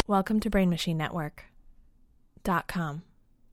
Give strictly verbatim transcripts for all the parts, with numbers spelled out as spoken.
Welcome to Brain Machine Network dot com.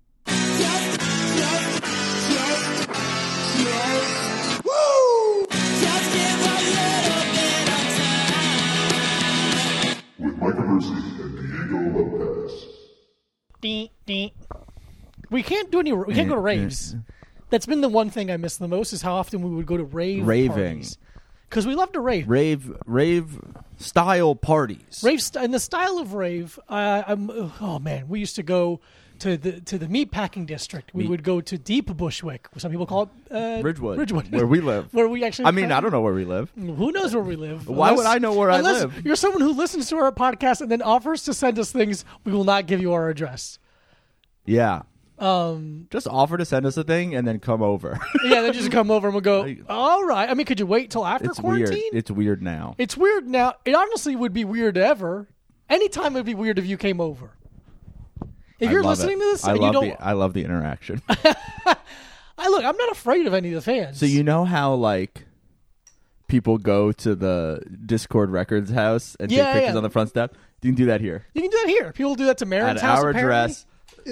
With Michael Mercy and Diego Lopez. Dee, dee. We can't do any. We can't go to raves. That's been the one thing I miss the most is how often we would go to rave Raving. Because we love to rave. Rave, rave style parties. Rave st- in the style of rave. Uh, I'm, oh man, we used to go to the to the meatpacking district. We Meat. would go to Deep Bushwick. Some people call it uh, Ridgewood. Ridgewood, Where we live. where we actually. I mean, I don't know where we live. Who knows where we live? Why would I know where I unless live? You're someone who listens to our podcast and then offers to send us things. We will not give you our address. Yeah. Um, Just offer to send us a thing and then come over. yeah, they just come over and we'll go. All right. I mean, could you wait till after It's quarantine? weird. It's weird now. It's weird now. It honestly would be weird ever. Anytime it would be weird if you came over. If I you're love listening it. to this I and love you don't, the I love the interaction. I look. I'm not afraid of any of the fans. So you know how like people go to the Discord Records house and Yeah, take pictures yeah. on the front step? You can do that here. You can do that here. People do that to Marin's At house. our apparently. address.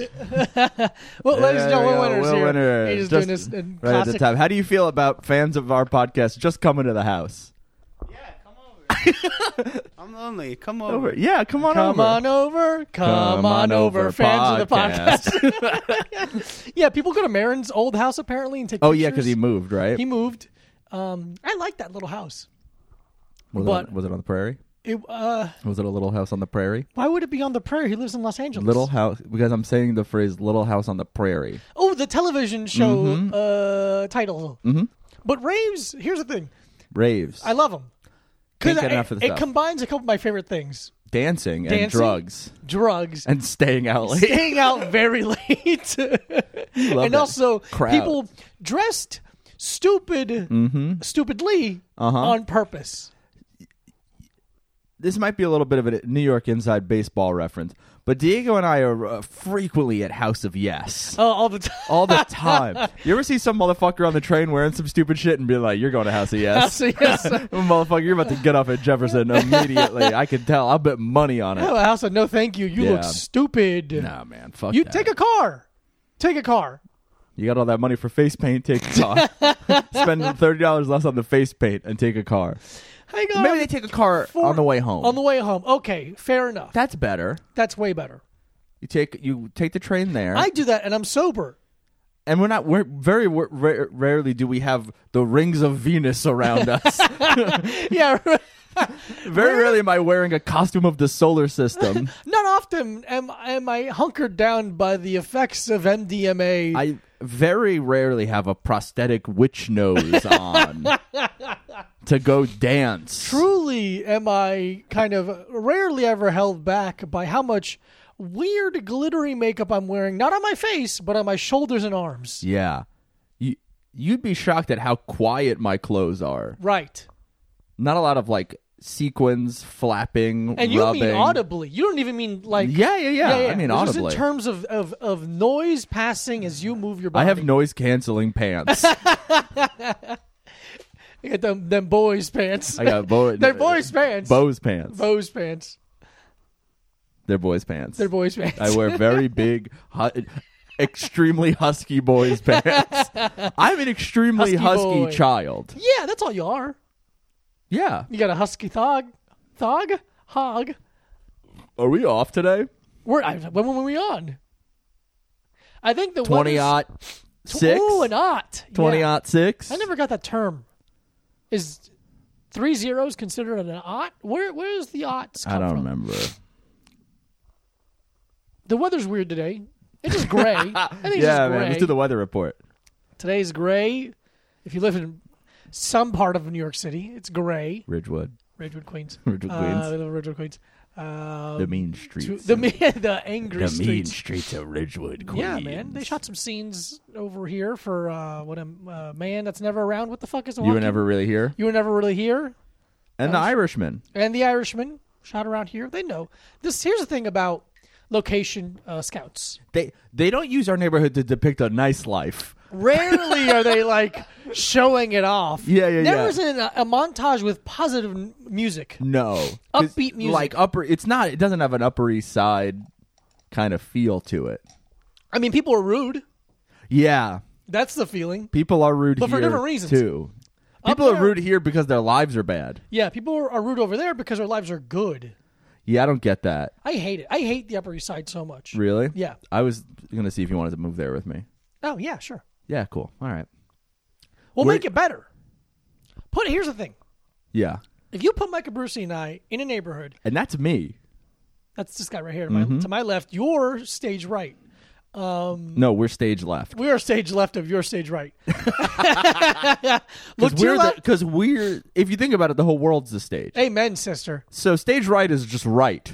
Well, ladies and There we gentlemen, go. winners Will here. Winner. He's Just doing this in right at the classic. top. How do you feel about fans of our podcast just coming to the house? Yeah, come over. I'm lonely. Come over. Over. Yeah, come on Come over. on over. Come, Come on on over, over, fans of the podcast. podcast. Yeah, people go to Marin's old house apparently and take Oh pictures. yeah, because he moved, right? He moved. Um, I like that little house. was, but- it on, was it on the prairie? It, uh, Was it a little house on the prairie? why would it be on the prairie? He lives in Los Angeles. Little house, because I'm saying the phrase "little house on the prairie." Oh, the television show Mhm. uh, title. Mm-hmm. But raves, here's the thing. Raves, I love them. Can't Because get it, enough of the it stuff. combines a couple of my favorite things. dancing, and Dancing, drugs, Drugs. and staying out late. Staying out very late. love and that also crowd. people dressed stupid, Mm-hmm. stupidly Uh-huh. on purpose. This might be a little bit of a New York Inside Baseball reference, but Diego and I are uh, frequently at House of Yes. Oh, all the time. All the time. You ever see some motherfucker on the train wearing some stupid shit and be like, "You're going to House of Yes"? House of Yes. Motherfucker, you're about to get off at Jefferson immediately. I can tell. I'll bet money on it. Oh, House of no thank you. You look Yeah. stupid. Nah, man. Fuck you that. take a car. Take a car. You got all that money for face paint, take a car. Spend thirty dollars less on the face paint and take a car. Hang on. Maybe they take a car For- on the way home. On the way home. Okay, fair enough. That's better. That's way better. You take you take the train there. I do that, and I'm sober. And we're not. We're very we're, rare, rarely do we have the rings of Venus around us. Yeah. Very rarely am I wearing a costume of the solar system. Not often am, am I hunkered down by the effects of M D M A. I very rarely have a prosthetic witch nose on to go dance. Truly am I kind of rarely ever held back by how much weird glittery makeup I'm wearing, not on my face, but on my shoulders and arms. Yeah, you you'd be shocked at how quiet my clothes are. Right. Not a lot of like sequins, flapping, And you rubbing. mean audibly. You don't even mean like... Yeah, yeah, yeah. I mean Just audibly. in terms of, of, of noise passing as you move your body. I have noise canceling pants. You got them, them boys' pants. I got bo- They're boys' pants. Bows pants. Boys' pants. They're boys pants. They're boys' pants. I wear very big, hu- extremely husky boys pants. I'm an extremely Husky husky, boy. child. Yeah, that's all you are. Yeah. You got a husky thog. Thog? Hog. Are we off today? We're, I, when were we on? I think the Twenty weather's- aught six. Ooh, an aught. Twenty Yeah. aught six. I never got that term. Is three zeros considered an aught? Where Where is the aughts come I don't from? remember. The weather's weird today. It's just gray. I think it's Yeah, just man. gray. Let's do the weather report. Today's gray. If you live in some part of New York City, it's gray. Ridgewood. Ridgewood, Queens. Ridgewood, Uh, Queens. I live in Ridgewood, Queens. Um, The mean streets. to- the mean, the angry the mean streets. streets of Ridgewood, Queens. Yeah, man. They shot some scenes over here for uh, what a uh, man that's never around. What the fuck is the You were never really here. You were never really here. And the Irishman. And the Irishman shot around here. They know this. Here's the thing about location uh, scouts. They they don't use our neighborhood to depict a nice life. Rarely are they like showing it off. Yeah, yeah, Never yeah. is in a, a montage with positive n- music. No. 'Cause, Upbeat music. Like upper it's not it doesn't have an Upper East Side kind of feel to it. I mean, people are rude. Yeah. That's the feeling. People are rude But for here different reasons. too. Up People are there- rude here because their lives are bad. Yeah, people are, are rude over there because their lives are good. Yeah, I don't get that. I hate it. I hate the Upper East Side so much. Really? Yeah. I was gonna see if you wanted to move there with me. Oh, yeah, sure. Yeah, cool. All right. We'll Where- make it better. Put Here's the thing. Yeah. If you put Micah Brucey and I in a neighborhood, And that's me. that's this guy right here to my, Mm-hmm. to my left, you're stage right. No, we're stage left. We are stage left of your stage right. Look to your We're left. because we're if you think about it, the whole world's the stage. Amen, sister. So stage right is just right.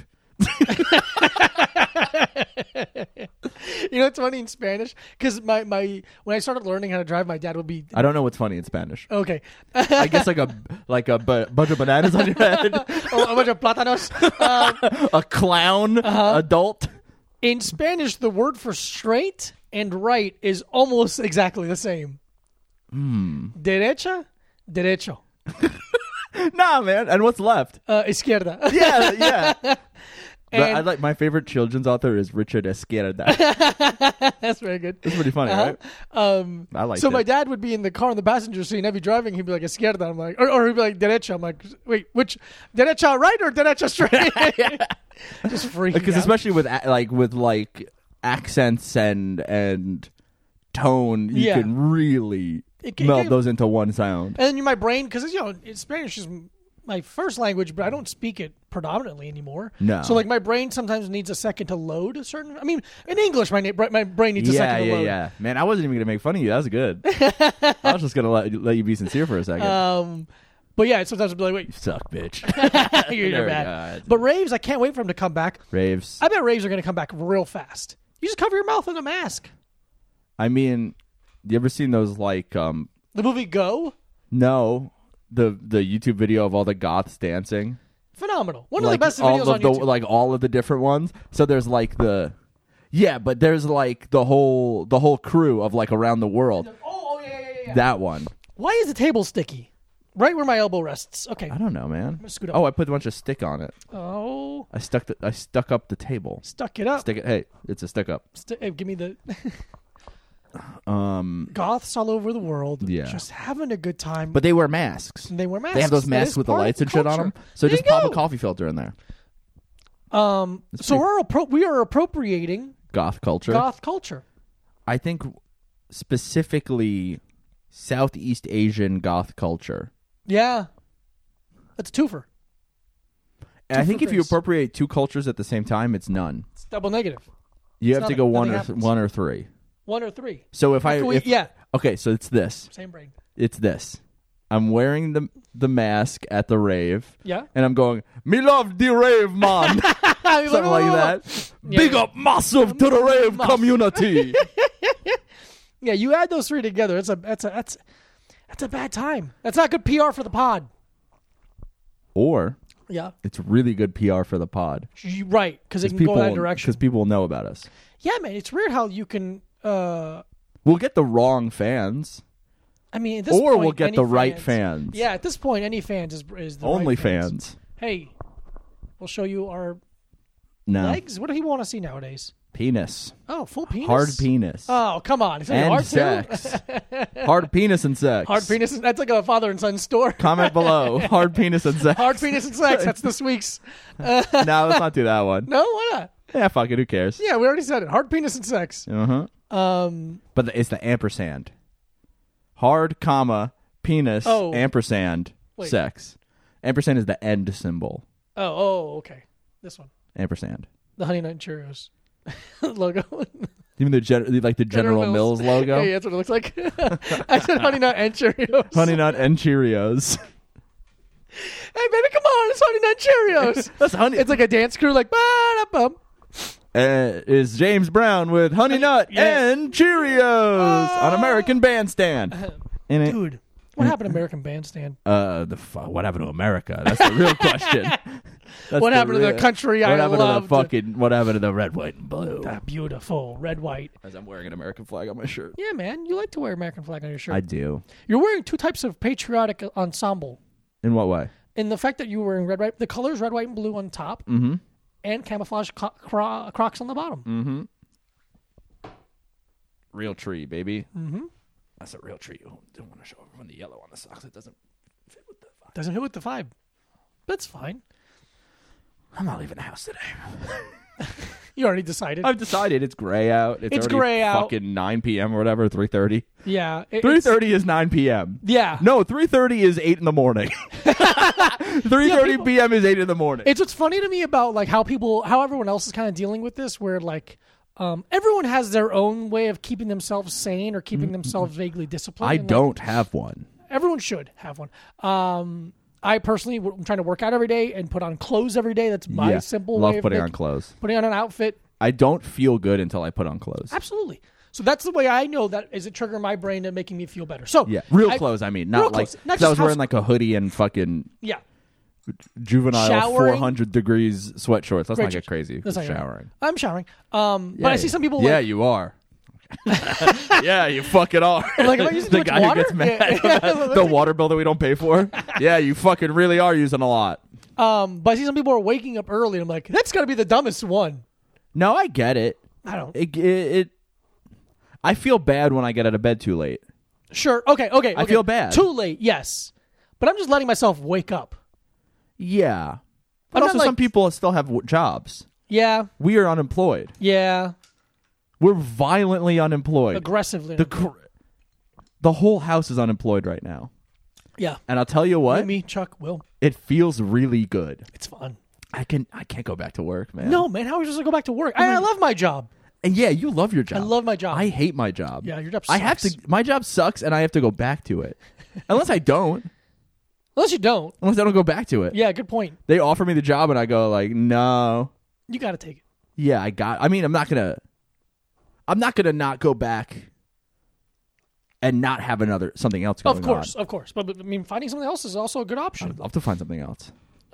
You know what's funny in Spanish? Because my, my when I started learning how to drive, my dad would be I don't know what's funny in Spanish. okay. I guess like a like a bu- bunch of bananas on your head, Oh, a bunch of plátanos. Um, a clown Uh-huh. adult. in Spanish, the word for straight and right is almost exactly the same. Hmm. Derecha, derecho. Nah, man. And what's left? Uh, izquierda. Yeah, yeah. But And- I like my favorite children's author is Richard Esquerda. That's very good. It's pretty funny, Uh-huh. right? Um, I like so it. my dad would be in the car in the passenger seat. I'd be driving. He'd be like izquierda. I'm like, or, or he'd be like derecha. I'm like, wait, which derecha right or derecha straight? Just freaking Because out. especially with a- like with like accents and and tone, you Yeah. can really It can- meld it- those into one sound. And then my brain, because you know, Spanish is my first language, but I don't speak it predominantly anymore. No. So like my brain sometimes needs a second to load a certain. I mean, in English, my na- my brain needs a Yeah, second to yeah, load. yeah. Man, I wasn't even gonna make fun of you. That was good. I was just gonna let let you be sincere for a second. Um, but yeah, sometimes I'd be like, wait, Suck, bitch. you're, There you're we bad. go. But raves, I can't wait for them to come back. Raves. I bet raves are going to come back real fast. You just cover your mouth with a mask. I mean, you ever seen those like um The movie Go, no the the YouTube video of all the goths dancing? phenomenal. One like of the best all videos of on the YouTube. like all of the different ones. So there's like the yeah, but there's like the whole the whole crew of like around the world. oh, oh yeah, yeah, yeah. That one. Why is the table sticky? Right where my elbow rests. Okay. I don't know, man. gonna scoot up. Oh, I put a bunch of stick on it. Oh, I stuck the I stuck up the table. stuck it up. Stick it. Hey, it's a stick up. St- uh, give me the Um, goths all over the world. Yeah. Just having a good time. but they wear masks. And they wear masks. They have those That masks is with the part of lights and shit on culture. them. So There just you pop a go. coffee filter in there. Um. So pretty- we're appro- we are appropriating Goth culture. goth culture. I think specifically Southeast Asian goth culture. Yeah. That's a twofer. And I Two think for if you Grace. appropriate two cultures at the same time, it's none. It's double negative. You It's have to not- go one or nothing happens. one or three. One or three. So if I Can we- if, yeah. okay, so it's this. Same brain. It's this. I'm wearing the the mask at the rave. Yeah. And I'm going, me love the rave, man. Something like that. Yeah, Big yeah. up massive to the rave Massive. community. Yeah, you add those three together. That's a that's a that's that's a bad time. That's not good P R for the pod. Or Yeah. it's really good P R for the pod. You, right, because it can people go that direction. Because people will know about us. Yeah, man, it's weird how you can. Uh, We'll get the wrong fans. I mean, at this Or point, we'll get any the right fans- fans. Yeah, at this point, any fans is is the Only right fans. fans. Hey, we'll show you our No. legs. What do he want to see nowadays? Penis. Oh, full penis. Hard penis. Oh, come on! Is that and hard too? sex. Hard penis and sex. Hard penis. That's like a father and son store. Comment below. Hard penis and sex. Hard penis and sex. That's this week's. No, let's not do that one. No, why not? Yeah, fuck it. Who cares? Yeah, we already said it. Hard penis and sex. Uh huh. Um. But the, it's the ampersand. Hard, comma, penis, Oh. ampersand, Wait. sex. Ampersand is the end symbol. Oh. Oh. Okay. This one. Ampersand. The Honey Nut Cheerios logo. Even the gen- like the General, General Mills, Mills. logo. Hey, that's what it looks like. I said Honey Nut and Cheerios. Honey Nut and Cheerios. Hey, baby, come on! It's Honey Nut Cheerios. That's honey. It's like a dance crew, like ba-da-bum. uh, is James Brown with Honey Nut Yeah. and Cheerios on American Bandstand. In it. Dude, What happened to American Bandstand? Uh, the fu- what happened to America? That's the real question. That's What happened to the real- country What I happened loved? to the fucking? What happened to the red, white, and blue? That beautiful red, white. As I'm wearing an American flag on my shirt. Yeah, man, you like to wear American flag on your shirt. I do. You're wearing two types of patriotic ensemble. In what way? In the fact that you were wearing red, white, the colors red, white, and blue on top, Mm-hmm. and camouflage co- cro- Crocs on the bottom. Mm-hmm. Real tree, baby. Mm-hmm. That's a real tree. Oh, don't want to show everyone the yellow on the socks. It doesn't fit with the vibe. Doesn't hit with the vibe. That's fine. I'm not leaving the house today. You already decided. I've decided it's gray out. It's, It's already gray out. Fucking nine p.m. or whatever. Three thirty. yeah. it- Three it's- thirty is nine p.m. Yeah. No, three thirty is eight in the morning. Three thirty people- p.m. is eight in the morning. It's what's funny to me about like how people, how everyone else is kind of dealing with this, where like um, everyone has their own way of keeping themselves sane or keeping themselves vaguely disciplined. I and, like, don't have one. everyone should have one. Um, I personally, am trying to work out every day and put on clothes every day. That's my Yeah, simple love way of putting on making- clothes. putting on an outfit. I don't feel good until I put on clothes. Absolutely. So that's the way I know that is it triggering my brain and making me feel better. So Yeah, real I- clothes. I mean, real not like clothes, not 'cause I just was wearing house- like a hoodie and fucking Yeah. juvenile Showering? four hundred degrees sweat shorts. Let's Great not get shorts. crazy. That's not Showering. I'm showering. Um, Yeah, but I see some people Yeah, like, you are. Yeah, you fucking are. Like, am I using the too much guy who water? gets mad Yeah. about the water bill that we don't pay for. Yeah, you fucking really are using a lot. um, but I see some people are waking up early and I'm like, that's got to be the dumbest one. No, I get it. I don't. It, it, it. I feel bad when I get out of bed too late. Sure. Okay. Okay. I okay. feel bad. Too late. Yes. But I'm just letting myself wake up. Yeah, but I'm not also like- some people still have w- jobs. Yeah. We are unemployed. Yeah. We're violently unemployed. Aggressively. The cr- the whole house is unemployed right now, yeah. and I'll tell you what, Me, Chuck, Will. it feels really good. It's fun. I can I can't go back to work, man. No, man. How are we supposed to go back to work? I, I love my job. And yeah, you love your job. I love my job. I hate my job. Yeah, your job I have sucks. to. My job sucks, and I have to go back to it. Unless I don't. Unless you don't. Unless I don't go back to it. Yeah. Good point. They offer me the job, and I go like, no. You got to take it. Yeah, I got. I mean, I'm not gonna. I'm not gonna not go back. And not have another something else going on. Of course. Of course. But, but I mean, finding something else is also a good option. I'd love to find something else.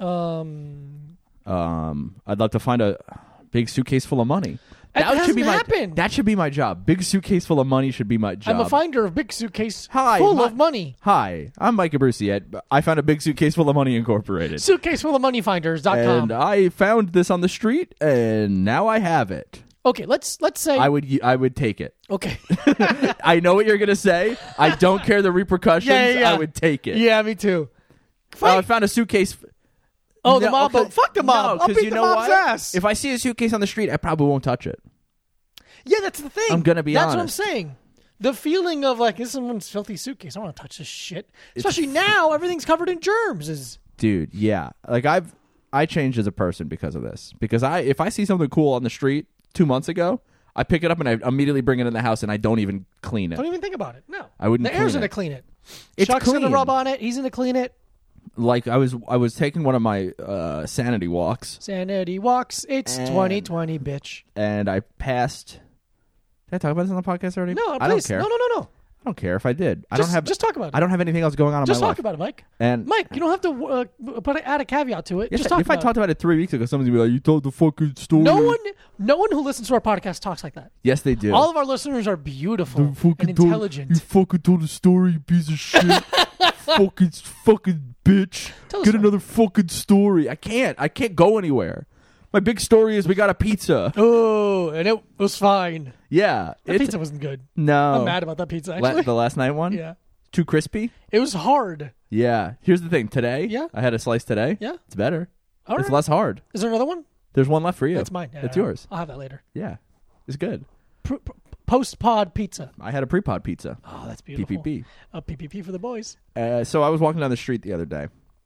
Um. Um, I'd love to find a big suitcase full of money. That should hasn't be my. happened. That should be my job. Big suitcase full of money should be my job. I'm a finder of big suitcase Hi, full my- of money. Hi, I'm Mike Abruzzi at I Found a Big Suitcase Full of Money Incorporated. Suitcase full of money finders dot com. And I found this on the street, and now I have it. Okay, let's let's say I would I would take it. okay. I know what you're gonna say. I don't care the repercussions. Yeah, yeah, yeah. I would take it. Yeah, me too. Oh, I found a suitcase. Oh, the No, mob. okay. Fuck the mob. No, I'll 'cause beat you the know mob's what? ass. If I see a suitcase on the street, I probably won't touch it. Yeah, that's the thing. I'm gonna be That's honest. what I'm saying. The feeling of like this is someone's filthy suitcase. I don't want to touch this shit. Especially now, everything's covered in germs. Is Dude, yeah. Like I've I changed as a person because of this. Because I if I see something cool on the street two months ago, I pick it up and I immediately bring it in the house and I don't even clean it. don't even think about it. No, I wouldn't The air's clean gonna it. clean it. It's Chuck's gonna clean. rub on it. He's gonna clean it. Like I was I was taking one of my uh, sanity walks Sanity walks. It's And- twenty twenty, bitch. and I passed. Did I talk about this on the podcast already? No, I please. don't care. No, no, no, no. I don't care if I did. I Just- don't have. just talk about it. I don't have anything else going on in Just my talk life. about it, Mike. And Mike, you don't have to uh, put add a caveat to it. Yes, just talk if about I talked it. about it three weeks ago, someone's gonna be like, "You told the fucking story." No one, no one who listens to our podcast talks like that. Yes, they do. All of our listeners are beautiful You fucking and told- intelligent. you fucking told a story, you piece of shit. fucking fucking bitch. Tell us Get one. another fucking story. I can't. I can't go anywhere. My big story is we got a pizza. Oh, and it was fine. Yeah, That it's pizza wasn't good. no. I'm mad about that pizza. La- Actually, the last night one. yeah, Too crispy. it was hard. Yeah. Here's the thing. Today. Yeah. I had a slice today. Yeah. It's better. All it's right. less hard. Is there another one? There's one left for you. That's mine. Yeah, That's yeah, yours. I'll have that later. Yeah. It's good. Pr- pr- Post pod pizza. I had a pre-pod pizza. Oh, that's P beautiful. P P. A P P P for the boys. Uh, so I was walking down the street the other day,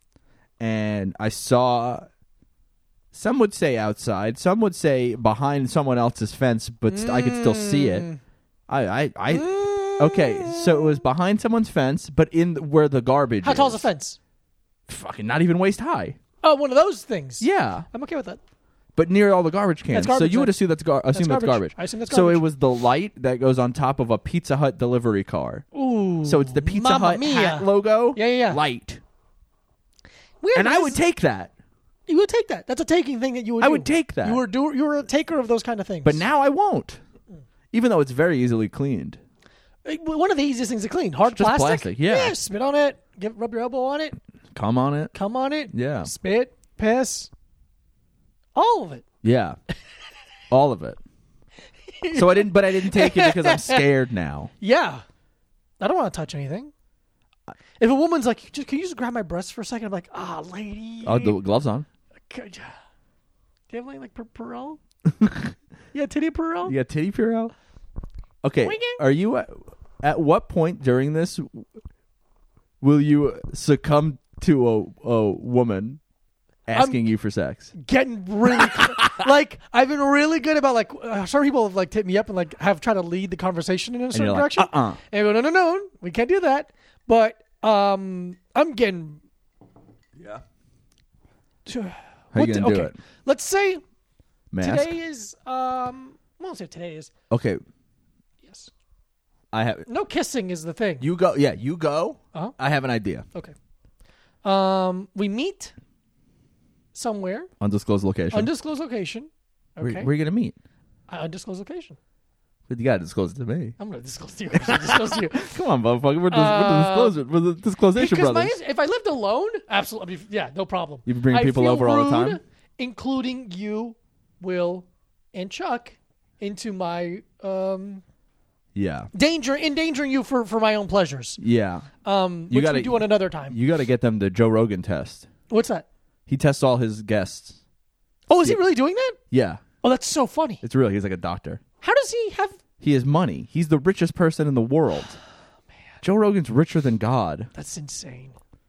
and I saw. Some would say outside. Some would say behind someone else's fence, but st- I could still see Mm. it. I, I, I. Okay, so it was behind someone's fence, but in the, where the garbage. How is. tall's a fence? Fucking not even waist high. Oh, one of those things. Yeah, I'm okay with that. but near all the garbage cans. That's garbage, so you would then. assume that's, gar- assume that's, garbage. garbage. I assume that's So it garbage. was the light that goes on top of a Pizza Hut delivery car. Ooh. So it's the Pizza Mamma Hut mia. hat logo. Yeah, yeah, yeah. Light. Weird, And I because would take that. You would take that. That's a taking thing that you would I do. would take that. You were do, you were a taker of those kind of things. But now I won't. Even though it's very easily cleaned. Uh, one of the easiest things to clean. Hard Just plastic. plastic, yeah. Yeah, spit on it. Give, rub your elbow on it. Come on it. Come on it. Yeah. Spit. Piss. All of it. Yeah. All of it. So I didn't, but I didn't take it because I'm scared now. Yeah. I don't want to touch anything. If a woman's like, just, can you just grab my breasts for a second? I'm like, ah, lady. Oh, the gloves on. Could you- Do you have anything like per- Perel? Yeah, titty Perel? You got titty Purell? Okay. Wink it. Are you at, at what point during this will you succumb to a, a woman asking you for sex? Getting really like I've been really good about like uh, some people have like hit me up and like have tried to lead the conversation in a certain you're like, direction. uh-uh. And I go, no, no, no, we can't do that. But um, I'm getting. Yeah. How How you gonna do it? Let's say Mask? today is um. I won't say today is. Okay. Yes. I have. No kissing is the thing. You go. Yeah, you go. Uh-huh. I have an idea. Okay. Um, we meet somewhere, Undisclosed location. undisclosed location. Where, Okay. where are you going to meet? Uh, undisclosed location. But you got to disclose it to me. I'm gonna disclose to you. I'm gonna disclose to you. Come on, motherfucker. We're, dis- Uh, we're, the disclosure, we're the disclosation Because my, brothers. if I lived alone, absolutely, yeah, no problem. You bring I people feel over all the rude, time? including you, Will, and Chuck, into my um, Yeah. danger, endangering you for, for my own pleasures. Yeah. Um, You which gotta- we do on another time. You got to get them the Joe Rogan test. What's that? He tests all his guests. Oh, is he really doing that? Yeah. Oh, that's so funny. It's real. He's like a doctor. How does he have? He has money. He's the richest person in the world. Joe Rogan's richer than God. That's insane.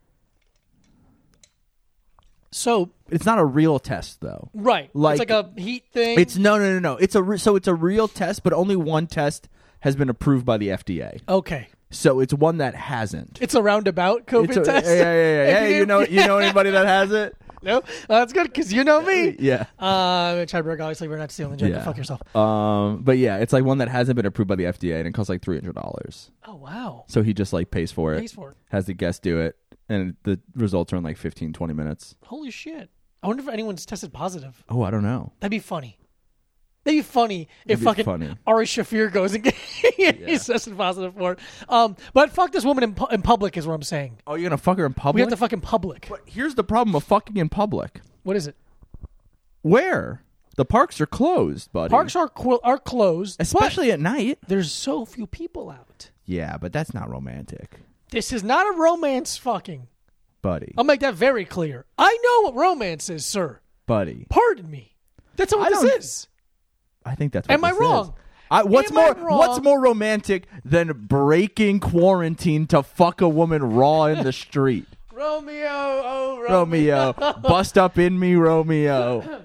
So It's not a real test, though. right, Like- it's like a heat thing. It's no, no, no, no. It's a re- so it's a real test, but only one test has been approved by the F D A. okay. So it's one that hasn't. It's a roundabout COVID It's a- test. Yeah, yeah, yeah. If Hey, you know, you know anybody that has it? No, that's good because you know me. Yeah. Uh, Chadberg, obviously, we're not stealing the agenda. Yeah. Fuck yourself. Um, but yeah, it's like one that hasn't been approved by the F D A, and it costs like three hundred dollars. Oh wow, So he just like pays for it, pays for it. has the guest do it, and the results are in like fifteen, twenty minutes. Holy shit! I wonder if anyone's tested positive. Oh, I don't know. That'd be funny. That'd be funny if That'd be fucking funny. Ari Shafir goes and he's tested positive for it. Um, but fuck this woman in, pu- in public is what I'm saying. Oh, you're gonna fuck her in public? We have to fuck in public. But here's the problem of fucking in public. What is it? Where? The parks are closed, buddy. Parks are qu- are closed, especially at night. but there's so few people out. Yeah, but that's not romantic, This is not a romance fucking. buddy. I'll make that very clear. I know what romance is, sir. buddy. Pardon me. That's not what I this don't- is. I think that's. What Am I this wrong? is. I, what's Am I more? wrong? What's more romantic than breaking quarantine to fuck a woman raw in the street? Romeo, oh Romeo. Romeo, bust up in me, Romeo.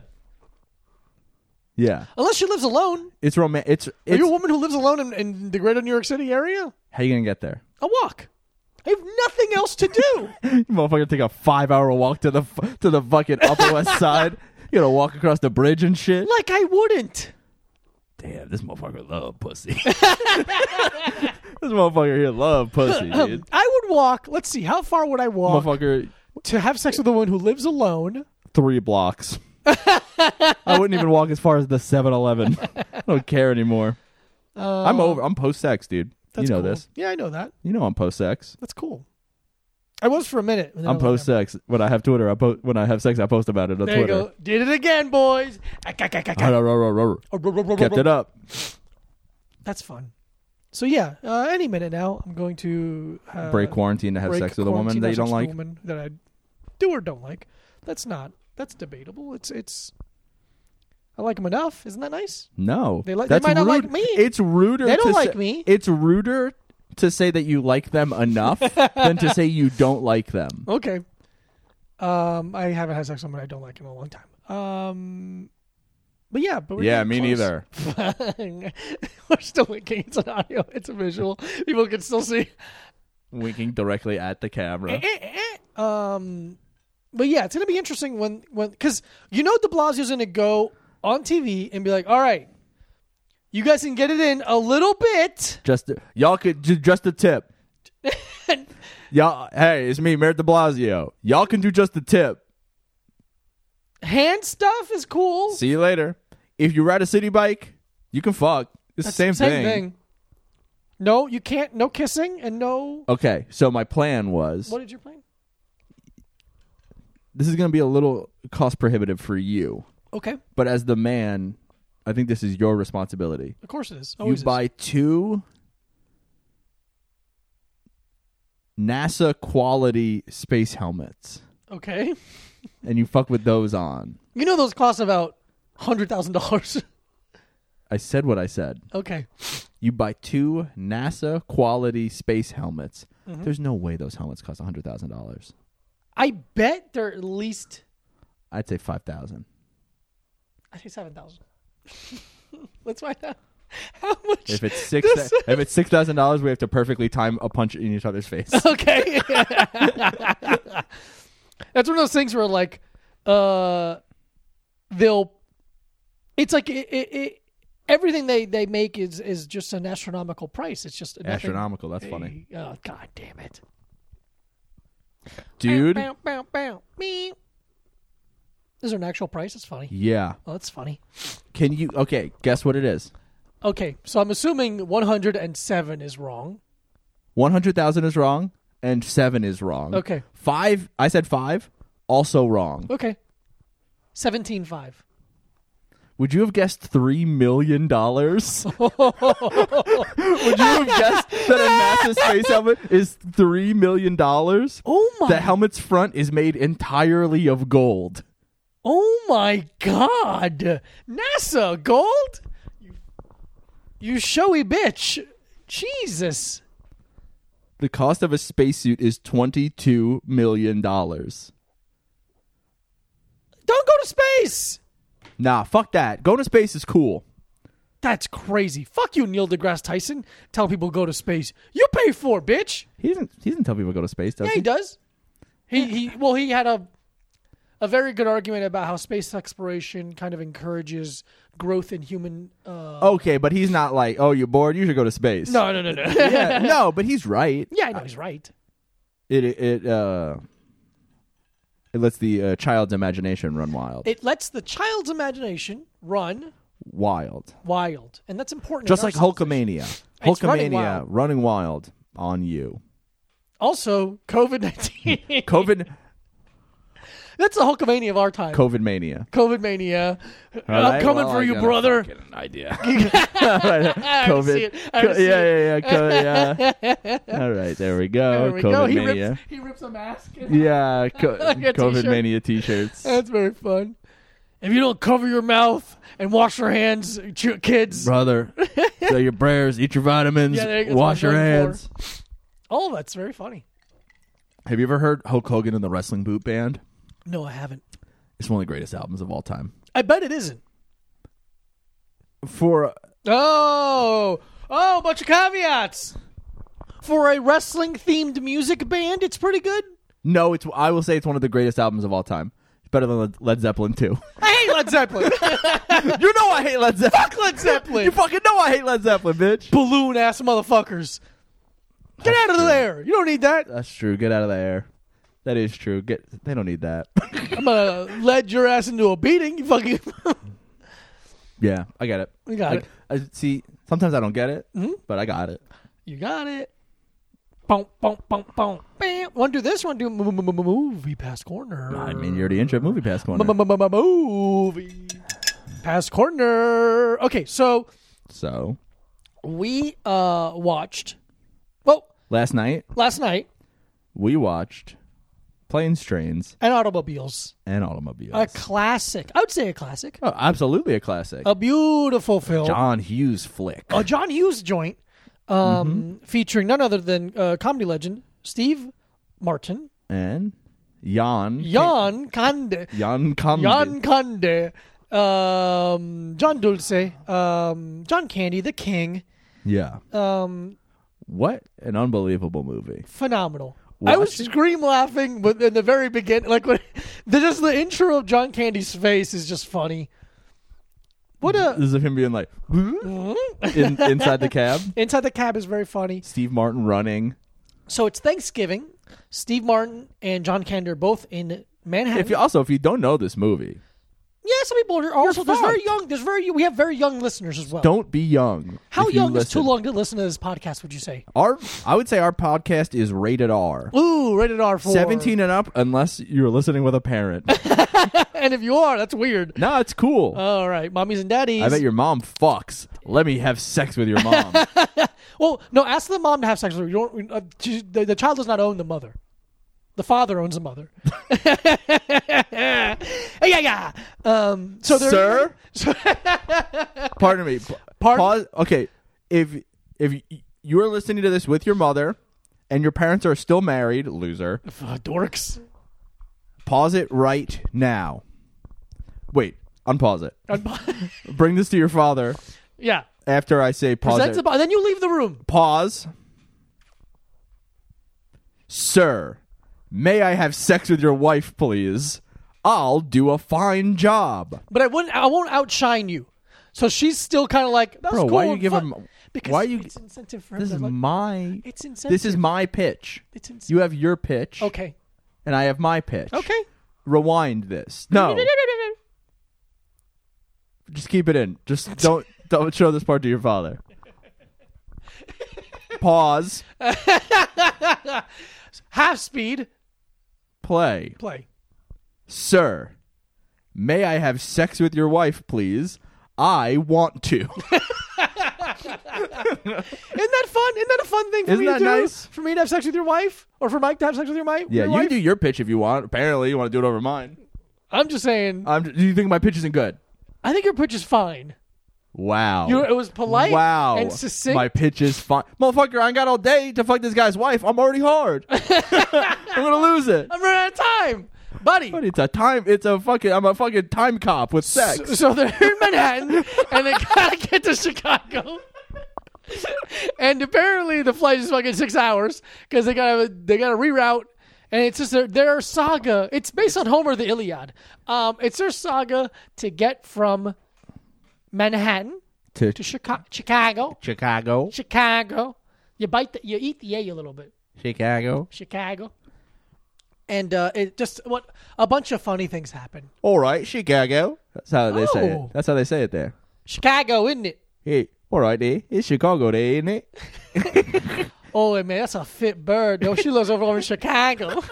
Yeah, Unless she lives alone. it's romantic. It's Are it's. you a woman who lives alone in, in the greater New York City area? How you gonna get there? A walk. I have nothing else to do. You motherfucker, take a five-hour walk to the f- to the fucking Upper West Side. You gotta walk across the bridge and shit. Like I wouldn't. Damn, this motherfucker love pussy. This motherfucker here love pussy, dude. I would walk. Let's see. How far would I walk Motherfucker, to have sex with a woman who lives alone? three blocks. I wouldn't even walk as far as the seven eleven. I don't care anymore. Uh, I'm over. I'm post-sex, dude. That's You know cool. this. Yeah, I know that. You know I'm post-sex. That's cool. I was for a minute. and then I'm I was like, post-sex. When I have Twitter, I po- when I have sex, I post about it on There you Twitter. go. Did it again, boys. Kept Kept it up. That's fun. So yeah, uh, any minute now, I'm going to uh, Break quarantine to have break sex with a woman quarantine, that have you don't sex with like. a woman that I do or don't like. That's not. That's debatable. It's it's. I like them enough. Isn't that nice? No, They like- they that's might not rude. like me. It's ruder. They don't to like say- me. It's ruder to say that you like them enough than to say you don't like them. Okay. Um, I haven't had sex with someone I don't like in a long time. Um, but yeah, but we're Yeah, getting me close. neither. We're still winking. It's an audio. It's a visual. People can still see. Winking directly at the camera. um, but yeah, it's going to be interesting when when because you know De Blasio's going to go on T V and be like, all right, you guys can get it in a little bit. Just y'all could ju- just a tip. Y'all, hey, it's me, Mayor De Blasio. Y'all can do just a tip. Hand stuff is cool. See you later. If you ride a city bike, you can fuck. It's the same, Same thing. thing. No, you can't. No kissing and no. Okay, so my plan was What did your plan? this is going to be a little cost prohibitive for you, Okay, but as the man, I think this is your responsibility. of course it is. You Always is. buy two NASA quality space helmets, Okay, and you fuck with those on. you know those cost about hundred thousand dollars. I said what I said. Okay, You buy two NASA quality space helmets. Mm-hmm. There's no way those helmets cost one hundred thousand dollars. I bet they're at least. I'd say five thousand I say seven thousand. Let's find out how much. If it's six, this- if it's six thousand dollars, we have to perfectly time a punch in each other's face. Okay. That's one of those things where like uh they'll it's like it, it, it everything they, they make is is just an astronomical price. It's just nothing- Astronomical. That's funny, Oh god damn it. dude. Bow, bow, bow, meow. Is there an actual price? It's funny. Yeah. Oh, that's funny. Can you? Okay. Guess what it is. Okay, so I'm assuming one hundred seven is wrong. One hundred thousand is wrong, and seven is wrong. Okay. Five. I said five. Also wrong. Okay. seventeen five. Would you have guessed three million dollars? Would you have guessed that a NASA space helmet is three million dollars? Oh my The helmet's front is made entirely of gold. Oh my god. NASA gold? You, you showy bitch. Jesus. The cost of a spacesuit is twenty-two million dollars. Don't go to space. Nah, fuck that. Going to space is cool. That's crazy. Fuck you, Neil deGrasse Tyson. Tell people to go to space. You pay for it, bitch. He doesn't. He doesn't tell people to go to space, does Yeah, he? he does. He he well he had a a very good argument about how space exploration kind of encourages growth in human uh Okay, but he's not like, oh, you're bored. You should go to space. No, no, no, no. Yeah, no, but he's right. Yeah, I know he's right. It it uh, it lets the uh, child's imagination run wild. It lets the child's imagination run wild, wild, and that's important. just in our like civilization. Hulkamania. It's running Hulkamania wild. running wild on you. Also, COVID nineteen. COVID, That's the Hulkamania of our time. COVID mania. COVID mania. All I'm right, coming well, for I you, got a brother. fucking idea. I already see it. I Co- already see yeah, it. yeah, yeah, Co- yeah. All right, there we go. There we COVID go. He mania. rips, he rips a mask. Yeah, co- Like a COVID t-shirt. mania t-shirts. That's very fun. If you don't cover your mouth and wash your hands, ch- kids, Brother, say your prayers, eat your vitamins, Yeah, there- that's wash what your I'm going hands. oh, that's very funny. Have you ever heard Hulk Hogan and the Wrestling Boot Band? No, I haven't. It's one of the greatest albums of all time. I bet it isn't. For Oh, oh, a bunch of caveats. For a wrestling themed music band, it's pretty good. no, it's I will say it's one of the greatest albums of all time. It's better than Led- Led Zeppelin two. I hate Led Zeppelin. You know I hate Led Zeppelin. Fuck Led Zeppelin. You fucking know I hate Led Zeppelin, bitch. Balloon ass motherfuckers. Get out of true. there. You don't need that. That's true. Get out of there. That is true. Get. They don't need that. I'm gonna lead your ass into a beating. You fucking. Yeah, I get it. You got Like, I see. Sometimes I don't get it, Mhm. but I got it. You got it. Boom, boom, boom, boom. Bam. Want to do this? Want to do m- m- m- movie past corner? I mean, you're the intro movie pass corner. Movie past corner. Okay, so So we uh watched. Well, last night last night, we watched Planes, Trains, and Automobiles, and Automobiles. a classic. I would say a classic. oh, absolutely a classic. A beautiful film. John Hughes flick. A John Hughes joint, um, featuring none other than uh, comedy legend Steve Martin, And Jan. Jan Kande, Jan Candy. Jan Kande, um, John Dulce, um, John Candy, the King. Yeah. Um, What an unbelievable movie. phenomenal. I was watching- scream laughing with in the very beginning. Like when the, just the intro of John Candy's face is just funny. What a This is him being like in, inside the cab. inside the cab is very funny. Steve Martin running. So it's Thanksgiving. Steve Martin and John Candy are both in Manhattan. If you also, if you don't know this movie, yeah, some people are also there's very fucked. young. There's very we have very young listeners as well. don't be young. How if you young is too listen. long to listen to this podcast? Would you say? Our, I would say our podcast is rated R. Ooh, rated R for seventeen and up, unless you're listening with a parent. And if you are, that's weird. No, it's cool. All right, mommies and daddies. I bet your mom fucks. Let me have sex with your mom. Well, no, ask the mom to have sex with her. You don't, uh, she, the, the child does not own the mother. The father owns the mother. yeah, yeah. Um, so there, Sir? So, Pardon me. Pa- Pardon? Pause. Okay, if if y- you're listening to this with your mother and your parents are still married, loser, uh, dorks. pause it right now. Wait, unpause it. Bring this to your father Yeah. after I say pause Present it. the, then you leave the room. Pause. Sir, may I have sex with your wife, please? I'll do a fine job. But I wouldn't. I won't outshine you. So she's still kind of like, that's Bro, cool why you and give fun. him- Because why you- it's incentive for him. This to is like, my it's incentive. This is my pitch. It's incentive. You have your pitch. Okay. And I have my pitch. Okay. Rewind this. No. Just keep it in. Just don't don't show this part to your father. Pause. Half speed. Play. Play. Sir, may I have sex with your wife, please? I want to. Isn't that fun? Isn't that a fun thing for Isn't me to that do? nice? For me to have sex with your wife? Or for Mike to have sex with your, mi- Yeah, your you wife? can do your pitch if you want. Apparently, you want to do it over mine. I'm just saying, Um, do you think my pitch isn't good? I think your pitch is fine. Wow. You, it was polite Wow. and succinct. My pitch is fine. Motherfucker, I ain't got all day to fuck this guy's wife. I'm already hard. I'm going to lose it. I'm running out of time. Buddy. But it's a time. It's a fucking. I'm a fucking time cop with sex. So, so they're in Manhattan, and they gotta get to Chicago. And apparently the flight is fucking six hours because they gotta they gotta reroute, and it's just their, their saga. It's based on Homer the Iliad. Um, it's their saga to get from Manhattan to to Chicago. Chicago. Chicago. Chicago. You bite the, you eat the A a little bit. Chicago. Chicago. And uh, it just what a bunch of funny things happen. All right, Chicago. That's how they say it. Oh. That's how they say it there. Chicago, isn't it? Hey, all right, there. It's Chicago, there, isn't it? Oh, man, that's a fit bird. No, she lives over in Chicago.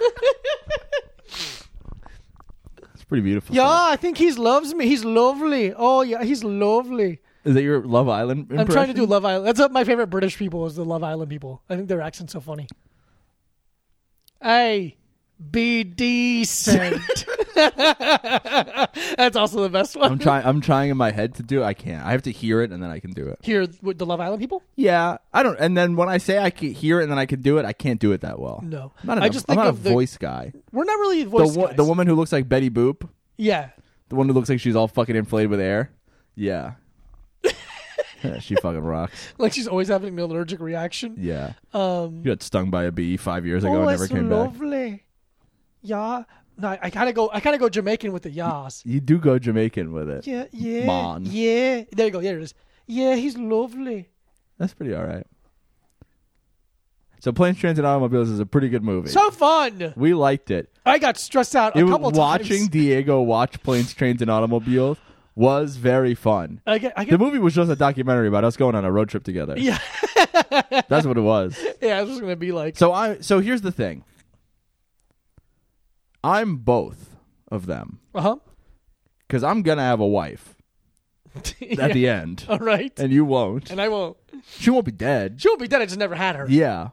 It's pretty beautiful. Yeah, stuff. I think he loves me. He's lovely. Oh, yeah, he's lovely. Is that your Love Island impression? I'm trying to do Love Island. That's what my favorite British people is the Love Island people. I think their accent's so funny. Hey, be decent. That's also the best one. I'm trying. I'm trying in my head to do it. I can't. I have to hear it and then I can do it. Here, with the Love Island people? Yeah, I don't. And then when I say I can hear it and then I can do it, I can't do it that well. No. I'm not I a- just I'm think not of a the- voice guy. We're not really The voice wo- guys. the woman who looks like Betty Boop, Yeah. the one who looks like she's all fucking inflated with air. Yeah, Yeah, she fucking rocks. Like she's always having an allergic reaction. Yeah, Um, you got stung by a bee five years ago oh, and never it's came back. lovely. Yeah. No, I, I gotta go. I gotta go Jamaican with the yas. You do go Jamaican with it. Yeah, yeah, Mon. yeah. There you go. There it is. Yeah, he's lovely. That's pretty all right. So, Planes, Trains, and Automobiles is a pretty good movie. So fun. we liked it. I got stressed out a It was couple watching times. Diego watch Planes, Trains, and Automobiles was very fun. I get, I The get, movie was just a documentary about us going on a road trip together. yeah, That's what it was. yeah. It's just gonna be like. So I so here's the thing. I'm both of them Uh huh. because I'm gonna have a wife at the end, All right. and you won't. And I won't. She won't be dead. She'll be dead. I just never had her. Yeah.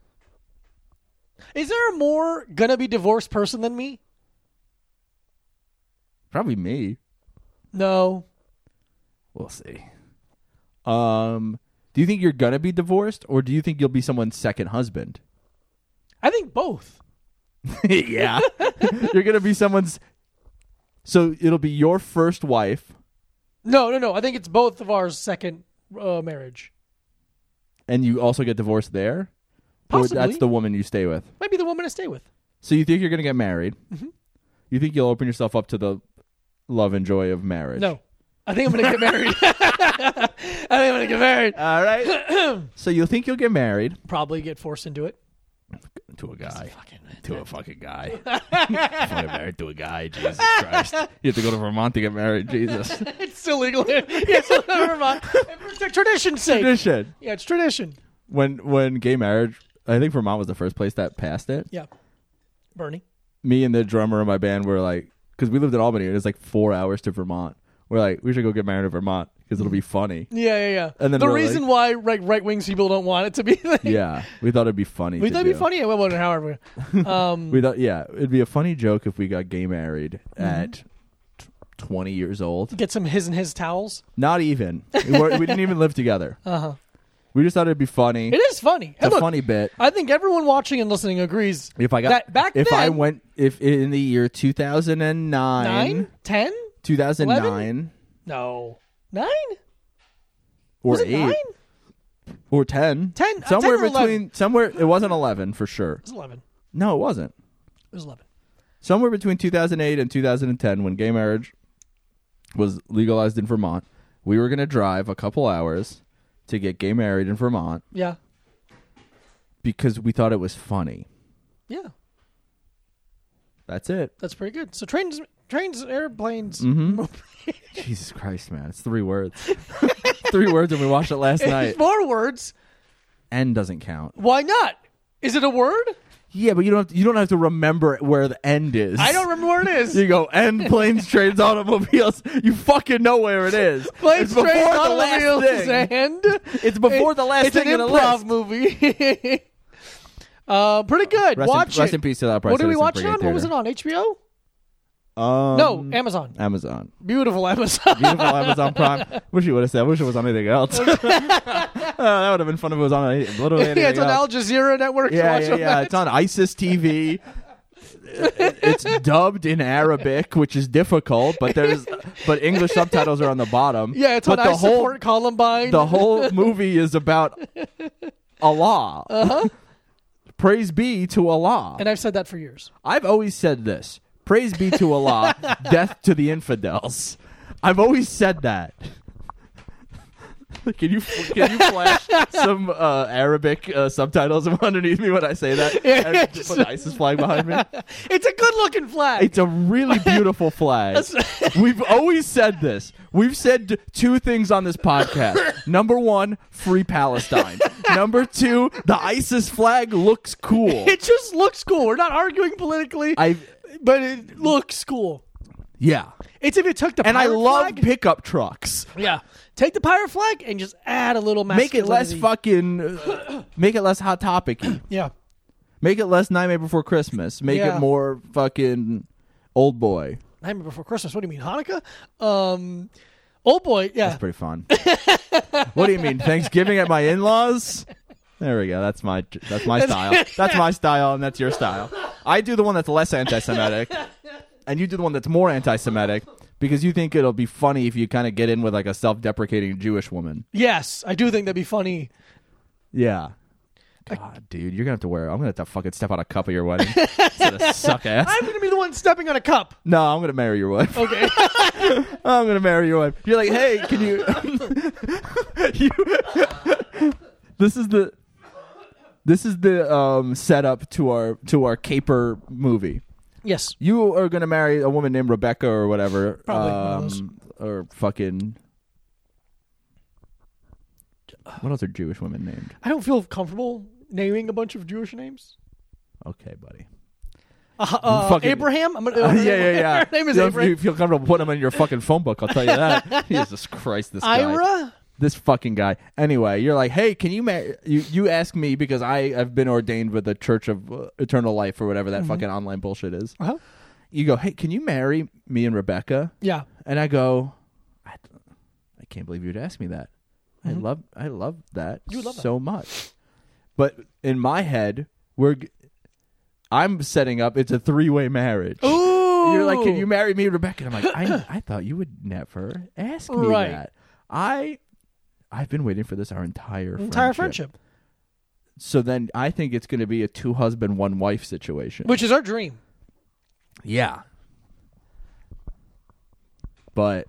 Is there a more gonna be divorced person than me? Probably me. No. We'll see. Um, do you think you're gonna be divorced, or do you think you'll be someone's second husband? I think both. Yeah. You're gonna be someone's. So it'll be your first wife, No, no, no. I think it's both of our second uh, marriage. and you also get divorced there, Or Possibly. that's the woman you stay with. Might be the woman I stay with. So you think you're going to get married? Mm-hmm. You think you'll open yourself up to the love and joy of marriage? No. I think I'm going to get married. I think I'm going to get married. All right. So you think you'll get married Probably get forced into it. to a guy. Fucking To a fucking guy. Get married to a guy. Jesus Christ. You have to go to Vermont to get married. Jesus. It's still legal here. Yeah, so never mind. For tradition's sake. Tradition. Yeah, it's tradition. When when gay marriage, I think Vermont was the first place that passed it. Yeah. Bernie. Me and the drummer of my band were like, because we lived in Albany, it was like four hours to Vermont. We're like, we should go get married in Vermont because it'll be funny. Yeah, yeah, yeah. And then the we're reason why like, right-wing people don't want it to be like, Yeah, we thought it'd be funny. we to thought it'd be do. funny. Yeah, well, however. Um, We thought, yeah, it'd be a funny joke if we got gay married Mm-hmm. at t- twenty years old. get some his and his towels. Not even. we, were, we didn't even live together. Uh-huh. We just thought it'd be funny. It is funny. It's And a look, funny bit. I think everyone watching and listening agrees. If I got that back if then, I went if in the year two thousand nine, nine, ten, two thousand nine eleven? No. Nine? or Was it eight nine? or ten. Ten- uh, Somewhere ten or between eleven. somewhere it wasn't eleven for sure. It was eleven. No, it wasn't. It was eleven. Somewhere between two thousand eight and two thousand ten when gay marriage was legalized in Vermont, we were going to drive a couple hours to get gay married in Vermont Yeah. because we thought it was funny. Yeah. That's it. That's pretty good. So trains, trains, airplanes. Mm-hmm. Jesus Christ, man. It's three words. Three words and we watched it last It's night. more words. N doesn't count. Why not? Is it a word? Yeah, but you don't have to, you don't have to remember where the end is. I don't remember where it is. You go end planes, trains, automobiles. You fucking know where it is. Planes, it's before trains, the last automobiles, thing. and It's before the last it's thing an in the improv list. movie. uh, pretty good. Rest Watch in, rest it. in peace to that. What did we watch it on? What was it on? H B O? Um, No, Amazon. Amazon. Beautiful Amazon. Beautiful Amazon Prime. Wish you would have said. Wish it was on anything else. oh, that would have been fun if it was on any, literally anything yeah, it's on else. Al Jazeera network. Yeah, Watch yeah, it yeah. on It's on ISIS T V. It- it's dubbed in Arabic, which is difficult, but there's but English subtitles are on the bottom. Yeah, it's but on the I whole Support Columbine. the whole movie is about Allah. Uh-huh. Praise be to Allah. And I've said that for years. I've always said this. Praise be to Allah. Death to the infidels. I've always said that. Can you can you flash some uh, Arabic uh, subtitles underneath me when I say that? Yeah, And just- put the ISIS flag behind me. It's a good looking flag. It's a really beautiful flag. We've always said this. We've said two things on this podcast. Number one, free Palestine. Number two, the ISIS flag looks cool. It just looks cool. We're not arguing politically, I but it looks cool. yeah, It's if you took the and I pirate love flag, pickup trucks. yeah, take the pirate flag and just add a little Make it less masculinity. fucking. Uh, make it less hot topic-y. Yeah, Make it less Nightmare Before Christmas. Make Yeah. it more fucking old boy. Nightmare Before Christmas. What do you mean, Hanukkah? Um, old boy. Yeah, That's pretty fun. What do you mean, Thanksgiving at my in-laws? There we go. That's my that's my style. That's my style, and that's your style. I do the one that's less anti-Semitic, and you do the one that's more anti-Semitic because you think it'll be funny if you kind of get in with like a self-deprecating Jewish woman. yes, I do think that'd be funny. Yeah. God, dude, you're gonna have to wear. I'm gonna have to fucking step on a cup at your wedding. Instead of suck ass. I'm gonna be the one stepping on a cup. No, I'm gonna marry your wife. Okay. I'm gonna marry your wife. You're like, hey, can you? you this is the. This is the um, setup to our to our caper movie. Yes. You are gonna marry a woman named Rebecca or whatever, Probably one of those. um, or fucking. What else are Jewish women named? I don't feel comfortable naming a bunch of Jewish names. Okay, buddy. Uh, uh, Fucking- Abraham. I'm gonna, Uh, yeah, yeah, yeah. Her name is you, don't- Abraham. you feel comfortable putting them in your fucking phone book? I'll tell you that. Jesus Christ, this guy. Ira. This fucking guy. Anyway, you're like, hey, can you marry? You you ask me because I have been ordained with the Church of uh, Eternal Life or whatever that fucking online bullshit is. Uh-huh. You go, hey, can you marry me and Rebecca? Yeah. And I go, I, I can't believe you'd ask me that. I love I love that You would love that. so much. But in my head, we're g- I'm setting up. It's a three way marriage. Ooh. You're like, can you marry me, Rebecca? And I'm like, I I thought you would never ask me Right. that. I I've been waiting for this our entire entire friendship. friendship? So then I think it's going to be a two husband, one wife situation. Which is our dream. Yeah. But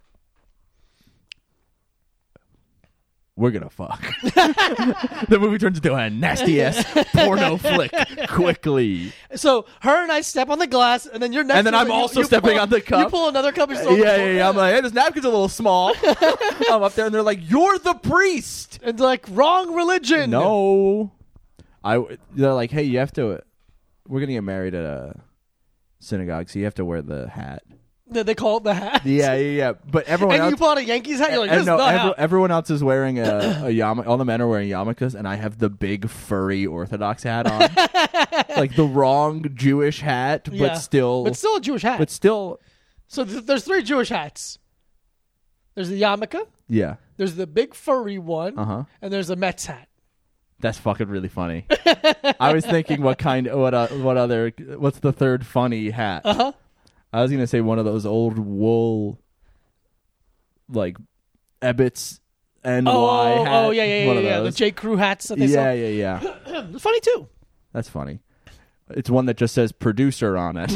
we're going to fuck. The movie turns into a nasty-ass porno flick quickly. So her and I step on the glass, and then you're next And then to us, I'm and you- also you stepping pull- on the cup. You pull another cup. And Yeah, still yeah, yeah. I'm like, hey, this napkin's a little small. I'm up there, and they're like, you're the priest. And like, wrong religion. No. I, they're like, hey, you have to, we're going to get married at a synagogue, so you have to wear the hat. They they call it the hat. Yeah, yeah, yeah. But everyone And else, you pull out a Yankees hat. You're like, this and no, is not every- how. everyone else is wearing a, a yarmulke. All the men are wearing yarmulkes, and I have the big furry Orthodox hat on, like the wrong Jewish hat, but Yeah. still, But still a Jewish hat. but still, So th- there's three Jewish hats. There's the yarmulke. yeah. There's the big furry one. Uh huh. And there's the Mets hat. That's fucking really funny. I was thinking, what kind? What? Uh, what other? What's the third funny hat? Uh huh. I was gonna say one of those old wool, like Ebbets N Y Oh, hat. oh yeah, yeah, One yeah, of yeah. The those. J. Crew hats that they Yeah, yeah, yeah. sell. It's funny too. That's funny. It's one that just says producer on it.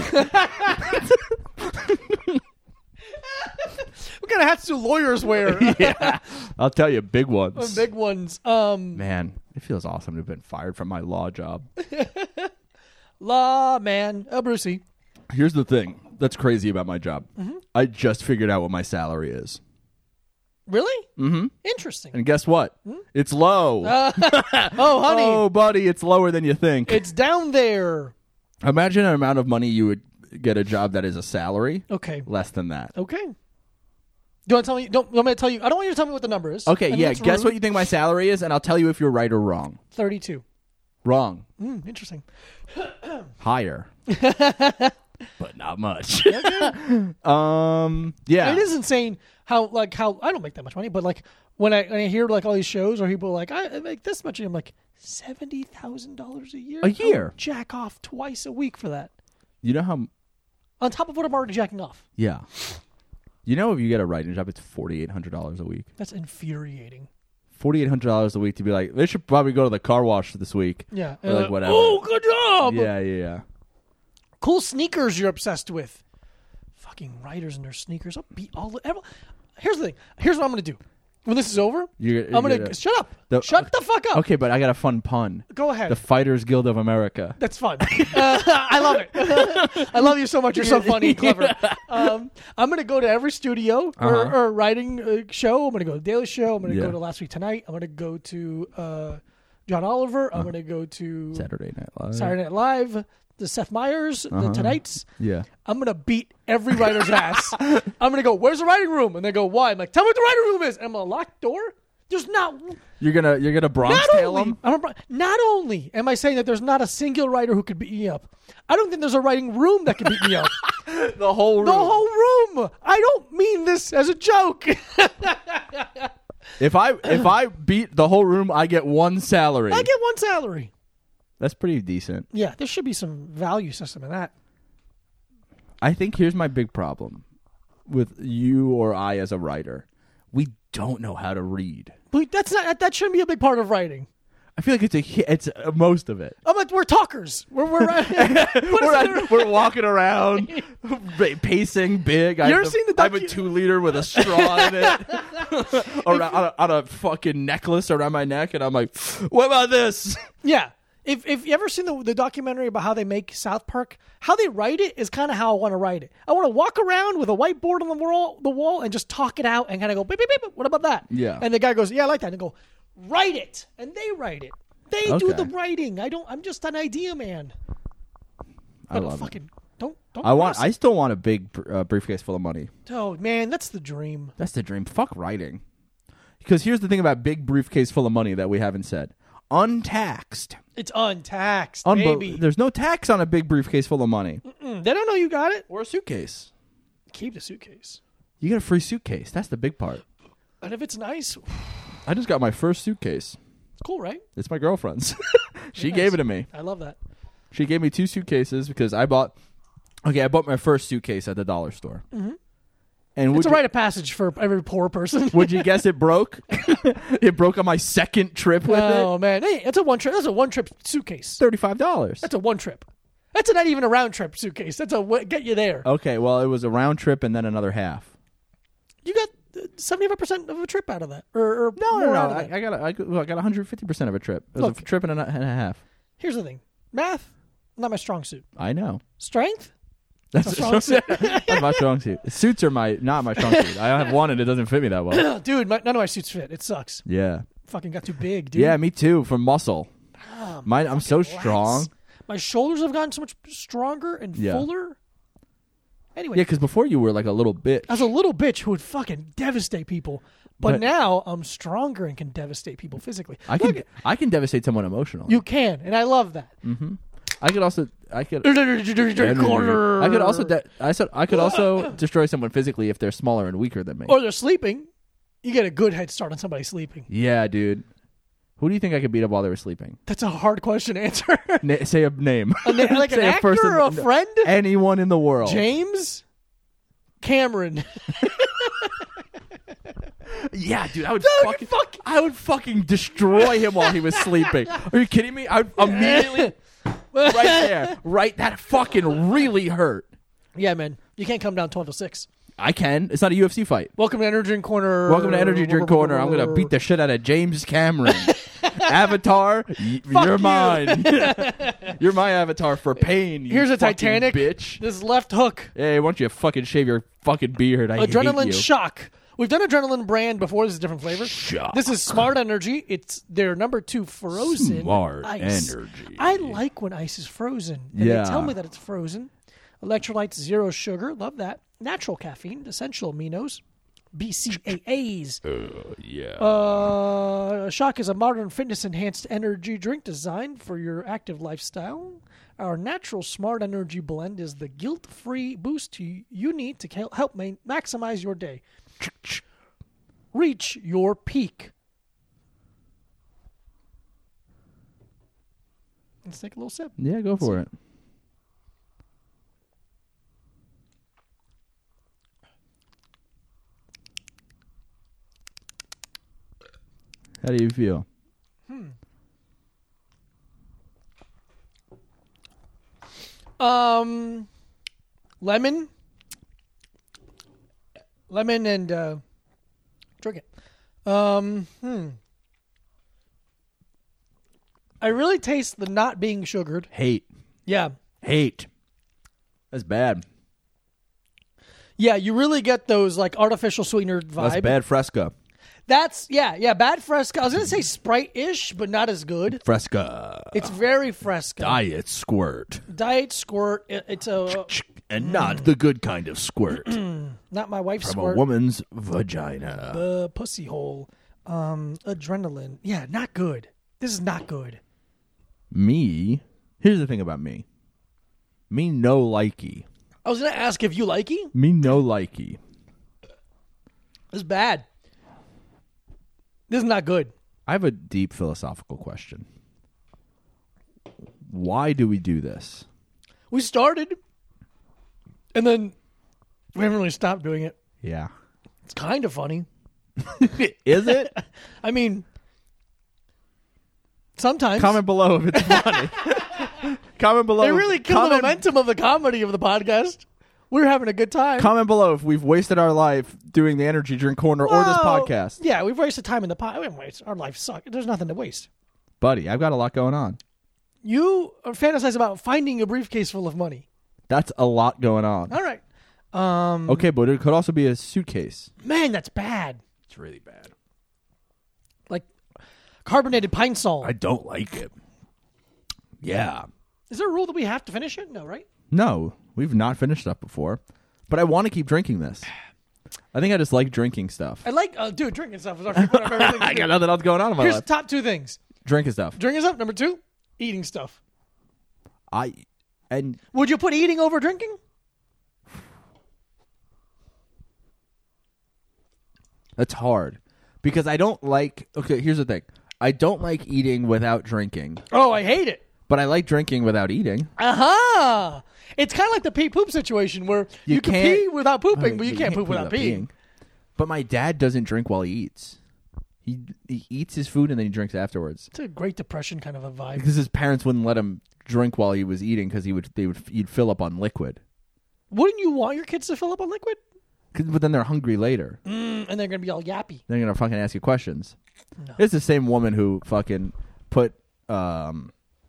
What kind of hats do lawyers wear? Yeah, I'll tell you, big ones. Big ones. Um, Man, it feels awesome to have been fired from my law job. law man. Oh, Brucey. Here's the thing that's crazy about my job. Mm-hmm. I just figured out what my salary is. Really? Mm-hmm. Interesting. And guess what? It's low. oh, honey, Oh, buddy, it's lower than you think. it's down there. Imagine an amount of money you would get a job that is a salary. Okay. Less than that. Okay. Do you want to tell me? Don't want me to tell you? I don't want you to tell me what the number is. Okay, I think yeah. it's Guess rude. what you think my salary is, and I'll tell you if you're right or wrong. Thirty-two. Wrong. Mm, interesting. Higher. But not much. um. Yeah. It is insane how like how I don't make that much money, but like when I, when I hear like all these shows where people are like I, I make this much, and I'm like seventy thousand dollars a year. A year? I would jack off twice a week for that, You know how? on top of what I'm already jacking off. Yeah. You know, if you get a writing job, it's forty eight hundred dollars a week. That's infuriating. Forty eight hundred dollars a week to be like, they should probably go to the car wash this week. Yeah. Or like Uh, whatever. Oh, good job. Yeah, yeah, yeah. Cool sneakers you're obsessed with. Fucking writers and their sneakers. I'll beat all the. Every, here's the thing. Here's what I'm gonna do. When this is over, You're, I'm gonna, you're shut up. the- shut the fuck up. Okay, but I got a fun pun. Go ahead. The Fighters Guild of America. That's fun. Uh, I love it. I love you so much. You're so funny and clever. Um, I'm going to go to every studio or, Uh-huh. or writing uh, show. I'm going to go to Daily Show. I'm going to Yeah. go to Last Week Tonight. I'm going to go to uh, John Oliver. I'm going to go to Saturday Night Live. Saturday Night Live, the Seth Meyers, Uh-huh. the Tonights. Yeah. I'm going to beat every writer's ass. I'm going to go, where's the writing room? And they go, why? I'm like, tell me what the writing room is. And I'm going to lock the door. There's not... You're gonna you're gonna Bronx Not tail only, them. I'm a, Bron- not only am I saying that there's not a single writer who could beat me up, I don't think there's a writing room that could beat me up. The whole room. The whole room. I don't mean this as a joke. If I if I beat the whole room, I get one salary. I get one salary. That's pretty decent. Yeah, there should be some value system in that. I think here's my big problem with you or I as a writer. We don't know how to read. But that's not. That shouldn't be a big part of writing. I feel like it's a hi- it's uh, most of it. I'm like, we're talkers. We're we're what is We're, it? we're walking around, ba- pacing big. I You have ever the- seen the I have a docu- two liter with a straw in it, around, on, a, on a fucking necklace around my neck, and I'm like, "What about this?" Yeah. If if you ever seen the the documentary about how they make South Park, how they write it is kind of how I want to write it. I want to walk around with a whiteboard on the wall, the wall, and just talk it out and kind of go, beep, beep, beep, what about that? Yeah. And the guy goes, yeah, I like that. And I go, write it, and they write it. They do Okay. the writing. I don't. I'm just an idea man. I But love it. fucking don't don't. I want. cross I it. still want a big uh, briefcase full of money. Oh man, that's the dream. That's the dream. Fuck writing. Because here's the thing about big briefcase full of money that we haven't said: untaxed. It's untaxed, Unbel- baby. There's no tax on a big briefcase full of money Mm, they don't know you got it. or a suitcase. Keep the suitcase, You get a free suitcase. That's the big part. and if it's nice, I just got my first suitcase. cool, right? It's my girlfriend's. She Nice. gave it to me. I love that. She gave me two suitcases because I bought. Okay, I bought my first suitcase at the dollar store. Mm-hmm. And would It's a you, rite of passage for every poor person. would you guess it broke? It broke on my second trip with Oh it. man, hey, that's a one trip. That's a one trip suitcase. Thirty-five dollars. That's a one trip. That's not even a round trip suitcase. That's a w- get you there. Okay, well, it was a round trip and then another half. You got seventy-five percent of a trip out of that, or, or No, no, more no. out of I, that. I got a, I, got- well, I got one hundred fifty percent of a trip. It was Look. a trip and a, and a half. Here's the thing: math, not my strong suit. I know. Strength, That's, strong suit. that's my strong suit. Suits are my not my strong suit. I have one and it doesn't fit me that well. dude. My, none of my suits fit. It sucks. Yeah. Fucking got too big, dude. Yeah, me too. From muscle. Ah, Mine. I'm so fucking strong. lats. My shoulders have gotten so much stronger and Yeah. fuller. Anyway, Yeah, because before you were like a little bitch. I was a little bitch who would fucking devastate people, but, But- now I'm stronger and can devastate people physically. I can. Look, I can devastate someone emotionally. you can, and I love that. I could also. I could. Corner. I could also. De- I said. I could also destroy someone physically if they're smaller and weaker than me. or they're sleeping. You get a good head start on somebody sleeping. Yeah, dude. Who do you think I could beat up while they were sleeping? That's a hard question to answer. Na- say a name. A na- like an Say actor person- or a friend? Anyone in the world. James Cameron. Yeah, dude. I would Dude, fucking. fuck- I would fucking destroy him while he was sleeping. Are you kidding me? I would immediately. right there. Right. That fucking really hurt. Yeah, man. You can't come down twelve to six. I can. It's not a U F C fight. Welcome to Energy Drink Corner. Welcome to Energy Drink Corner. I'm gonna beat the shit out of James Cameron. Avatar, y- you're you. mine. You're my avatar for pain. You Here's a fucking Titanic. bitch. This left hook. Hey, why don't you fucking shave your fucking beard? I hate Adrenaline you. Shock. We've done Adrenaline brand before. This is a different flavor. Shock. This is Smart Energy. It's their number two frozen Smart ice. Energy. I like when ice is frozen. And Yeah. they tell me that it's frozen. Electrolytes, zero sugar. Love that. Natural caffeine, essential aminos, B C A As. Yeah. Uh, Shock is a modern fitness-enhanced energy drink designed for your active lifestyle. Our natural Smart Energy blend is the guilt-free boost you you need to cal- help ma- maximize your day. Reach your peak. Let's take a little sip. yeah, go for it. How do you feel? Um, lemon, lemon, and uh, drink it. Um, hmm. I really taste the not being sugared. Hate. Yeah, Hate. That's bad. yeah. You really get those like artificial sweetener vibe. That's bad Fresca. That's yeah, yeah. Bad Fresca. I was gonna say Sprite-ish, but not as good. Fresca. It's very Fresca. Diet squirt. Diet squirt. It, it's a And not the good kind of squirt. not my wife's From squirt. a woman's vagina. The pussy hole. Um, adrenaline. Yeah, not good. This is not good. Me, here's the thing about me. Me no likey. I was gonna ask if you likey. Me no likey. This is bad. This is not good. I have a deep philosophical question. Why do we do this? We started, and then we haven't really stopped doing it. Yeah. It's kind of funny. Is it? I mean, sometimes Comment below if it's funny. Comment below. they really kill the comment, momentum of the comedy of the podcast. We're having a good time. Comment below if we've wasted our life doing the Energy Drink Corner or this Well, podcast. Yeah, we've wasted time in the pod. We haven't wasted. Our life sucks. There's nothing to waste. Buddy, I've got a lot going on. You fantasize about finding a briefcase full of money. That's a lot going on. All right. Um, Okay, but it could also be a suitcase. Man, that's bad. It's really bad. Like carbonated pine sol. I don't like it. Yeah. Is there a rule that we have to finish it? No, right? No, we've not finished stuff before. But I want to keep drinking this. I think I just like drinking stuff. I like, uh, dude, drinking stuff is our favorite one of everything to I do. got nothing else going on in my Here's life. top two things: Drinking stuff. drinking stuff. Number two, eating stuff. I and Would you put eating over drinking? that's hard because I don't like. Okay, here's the thing. I don't like eating without drinking, Oh, I hate it. But I like drinking without eating. Aha! It's kind of like the pee poop situation where you, You can can't- pee without pooping, Oh, but you, can't, poop without peeing. But my dad doesn't drink while he eats. He he eats his food and then he drinks afterwards. It's a Great Depression kind of a vibe. Because his parents wouldn't let him drink while he was eating because he would they would he'd fill up on liquid. Wouldn't you want your kids to fill up on liquid? 'Cause- But then they're hungry later. Mm, and they're going to be all yappy. They're gonna fucking ask you questions. No. It's the same woman who fucking put um,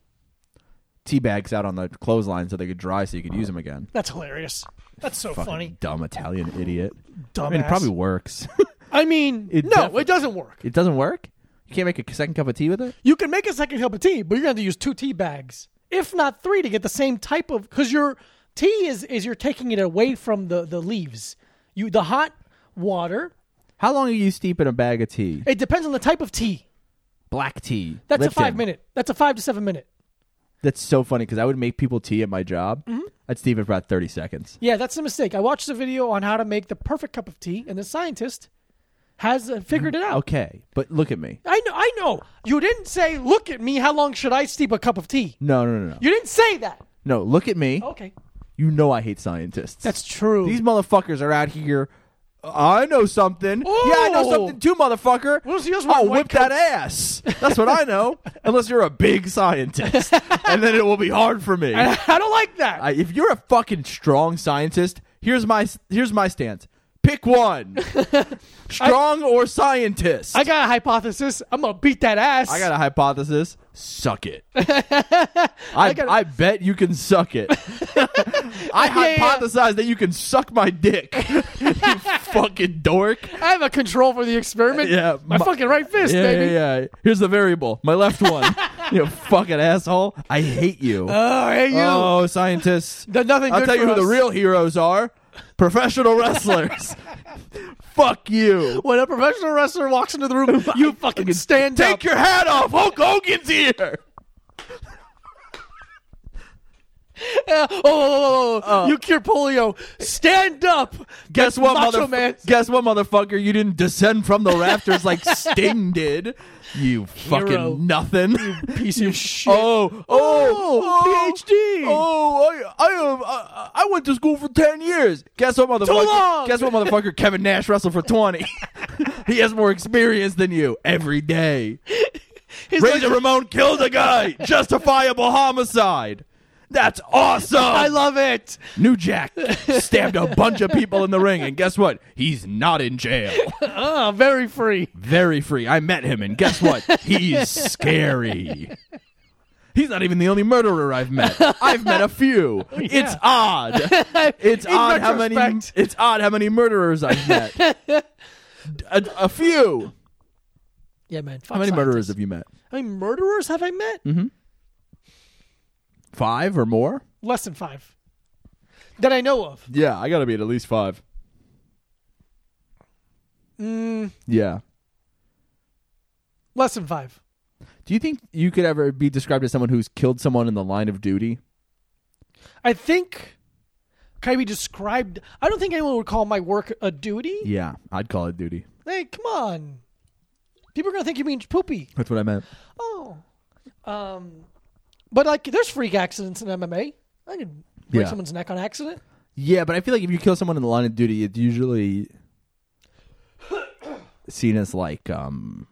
tea bags out on the clothesline so they could dry so you could use them again. That's hilarious. That's so Fucking funny. dumb Italian idiot. Dumbass. I mean, it probably works. I mean, It no, defi- it doesn't work. It doesn't work? You can't make a second cup of tea with it? You can make a second cup of tea, but you're going to have to use two tea bags, if not three, to get the same type of. Because your tea is is you're taking it away from the the leaves. You the hot water. How long are you steeping a bag of tea? It depends on the type of tea. Black tea. That's Lipton. a five minute. That's a five to seven minute. That's so funny because I would make people tea at my job. Mm-hmm. I'd steep it for about thirty seconds. Yeah, that's a mistake. I watched a video on how to make the perfect cup of tea, and the scientist has uh, figured it out. Okay, but look at me. I know. I know. You didn't say, "Look at me. How long should I steep a cup of tea?" No, no, no, no. You didn't say that. No, look at me. Okay, You know I hate scientists. that's true. These motherfuckers are out here. I know something. Yeah, I know Oh. something too, motherfucker. Well, see, that's why I'll white whip that ass. That's what I know. Unless you're a big scientist, and then it will be hard for me. I, I don't like that. I, if you're a fucking strong scientist, here's my here's my stance. Pick one. Strong or scientist. I got a hypothesis. I'm gonna beat that ass. I got a hypothesis. Suck it. I, got a- I bet you can suck it. I Yeah, yeah. hypothesize that you can suck my dick. You fucking dork. I have a control for the experiment. Yeah, my, my- fucking right fist, Yeah, baby. yeah, yeah. Here's the variable. My left one. You fucking asshole. I hate you. Oh, hey you. Oh, scientists. Done nothing I'll good tell you for who the us. real heroes are. Professional wrestlers. Fuck you. When a professional wrestler walks into the room, you fucking stand Take up. your hat off. Hulk Hogan's here. Uh, oh, oh, oh, oh. You cure polio. Stand up. Guess what, Macho motherfucker? Man. Guess what, motherfucker? You didn't descend from the rafters like Sting did. You fucking Hero. nothing. Piece of shit. Oh, oh, PhD. Oh, I, I, uh, I, I went to school for ten years. Guess what, motherfucker? long. Guess what, motherfucker? Kevin Nash wrestled for twenty. He has more experience than you every day. He's Razor like- Ramon killed a guy. Justifiable homicide. That's awesome. I love it. New Jack stabbed a bunch of people in the ring, and guess what? He's not in jail. Ah, very free. Very free. I met him, and guess what? He's scary. He's not even the only murderer I've met. I've met a few. It's odd. It's In odd how many. retrospect. It's odd how many murderers I've met. a, a few. Yeah, man. How many murderers have you met? How many murderers have I met? Mm-hmm. Five or more? Less than five. That I know of. Yeah, I got to be at at least five. Mm, Yeah. less than five. Do you think you could ever be described as someone who's killed someone in the line of duty? I think. Can I be described? I don't think anyone would call my work a duty. Yeah, I'd call it duty. Hey, come on. People are gonna think you mean poopy. That's what I meant. Oh. Um. But like, there's freak accidents in M M A. I can break Yeah. someone's neck on accident. Yeah, but I feel like if you kill someone in the line of duty, it's usually seen as like um,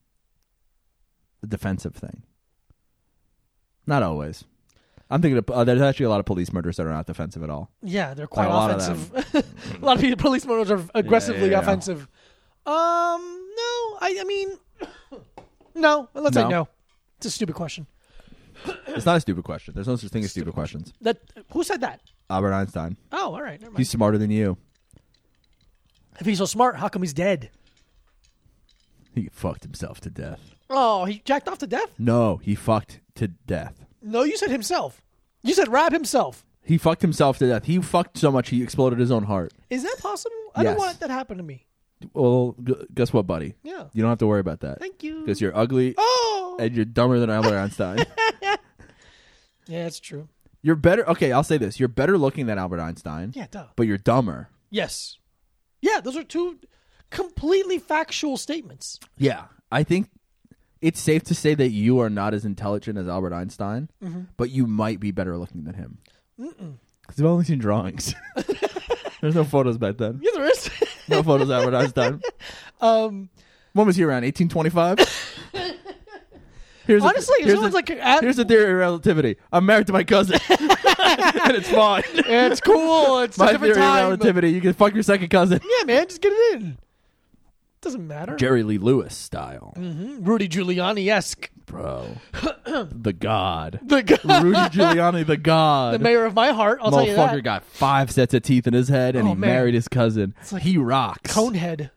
a defensive thing. Not always. I'm thinking of, uh, there's actually a lot of police murders that are not defensive at all. Yeah, they're quite a lot of offensive. A lot of people, police murders are aggressively yeah, yeah. offensive. Um, no, I, I mean, no. Let's No? say no. It's a stupid question. It's not a stupid question. There's no such thing as stupid questions. That who said that? Albert Einstein. Oh, all right. Never mind. He's smarter than you. If he's so smart, how come he's dead? He fucked himself to death. Oh, he jacked off to death? No, he fucked to death. No, you said himself. You said Rab himself. He fucked himself to death. He fucked so much he exploded his own heart. Is that possible? I Yes. don't want that to happen to me. Well, gu- guess what, buddy? Yeah. You don't have to worry about that. Thank you. Because you're ugly Oh. and you're dumber than Albert Einstein. Yeah, that's true. You're better. Okay, I'll say this. You're better looking than Albert Einstein. Yeah, duh. But you're dumber. Yes. Yeah, those are two completely factual statements. Yeah. I think it's safe to say that you are not as intelligent as Albert Einstein, Mm-hmm. but you might be better looking than him. Because I've only seen drawings. There's no photos back then. Yeah, there is. No photos of Albert Einstein. um, When was he around? eighteen twenty-five? Here's honestly, a, if here's someone's a, like, at, here's the theory of relativity. I'm married to my cousin, and it's fine. it's cool. It's a My different theory time. of relativity. You can fuck your second cousin. Yeah, man, just get it in. Doesn't matter. Jerry Lee Lewis style, Mm-hmm. Rudy Giuliani-esque. bro. The God. The guy, Rudy Giuliani, the God. the mayor of my heart. I'll tell you Motherfucker that. got five sets of teeth in his head, and Oh, he man. married his cousin. like He rocks. Conehead.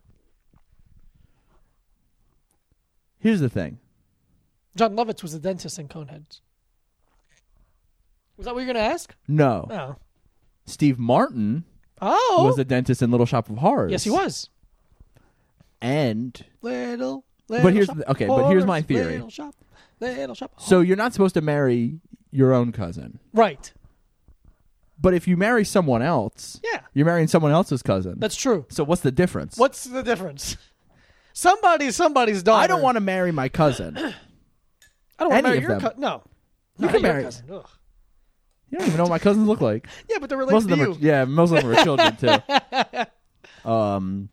Here's the thing. John Lovitz was a dentist in Coneheads. Was that what you're going to ask? No. Oh. Steve Martin Oh. was a dentist in Little Shop of Horrors. Yes, he was. And Little, little here's shop the- okay, but here's my horrors, theory. Little shop, little shop. so you're not supposed to marry your own cousin. Right. But if you marry someone else, Yeah. you're marrying someone else's cousin. That's true. so what's the difference? What's the difference? Somebody's somebody's daughter. I don't want to marry my cousin. I don't want any to marry of your them. cousin. No. You Not can your marry- cousin. Ugh. You don't even know what my cousins look like. Yeah, but they're related Most of to them you. are, yeah, most of them are children too. Um,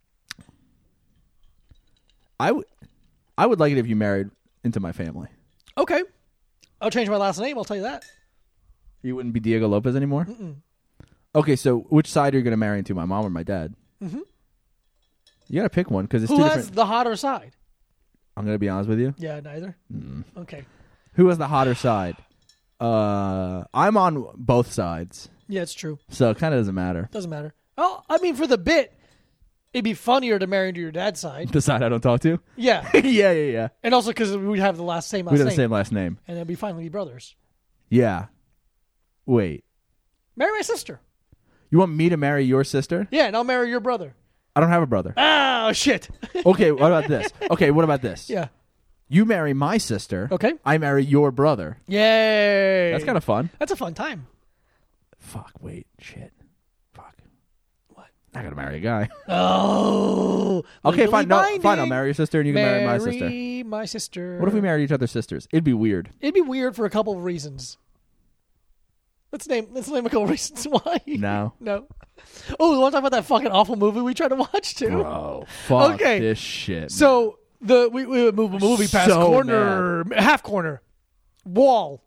I would, I would like it if you married into my family. Okay. I'll change my last name. I'll tell you that. You wouldn't be Diego Lopez anymore. Mm-mm. Okay, so which side are you going to marry into, my mom or my dad? Mm-hmm. You got to pick one because it's Who two has different. the hotter side? I'm going to be honest with you. Yeah, neither. Okay. Who has the hotter side? Uh, I'm on both sides, Yeah, it's true. so it kind of doesn't matter. Doesn't matter. Oh, I mean, for the bit, it'd be funnier to marry into your dad's side. The side I don't talk to. Yeah. yeah, yeah, yeah. And also because we'd have the last same last We have name. the same last name. And it'd be finally be brothers. Yeah. Wait. Marry my sister. You want me to marry your sister? Yeah, and I'll marry your brother. I don't have a brother. Oh, shit. Okay, what about this? Okay, what about this? Yeah. You marry my sister. Okay. I marry your brother. Yay. That's kind of fun. That's a fun time. Fuck, wait, shit. Fuck. What? I gotta marry a guy. Oh. Okay, legally fine. No, binding. fine. I'll marry your sister, and you can marry my sister. Marry my sister. What if we married each other's sisters? It'd be weird. It'd be weird for a couple of reasons. Let's name let's name a couple of reasons why. No. No. Oh, we want to talk about that fucking awful movie we tried to watch too? Bro, fuck Okay. this shit. So the we we would move a movie past So corner, half corner, wall.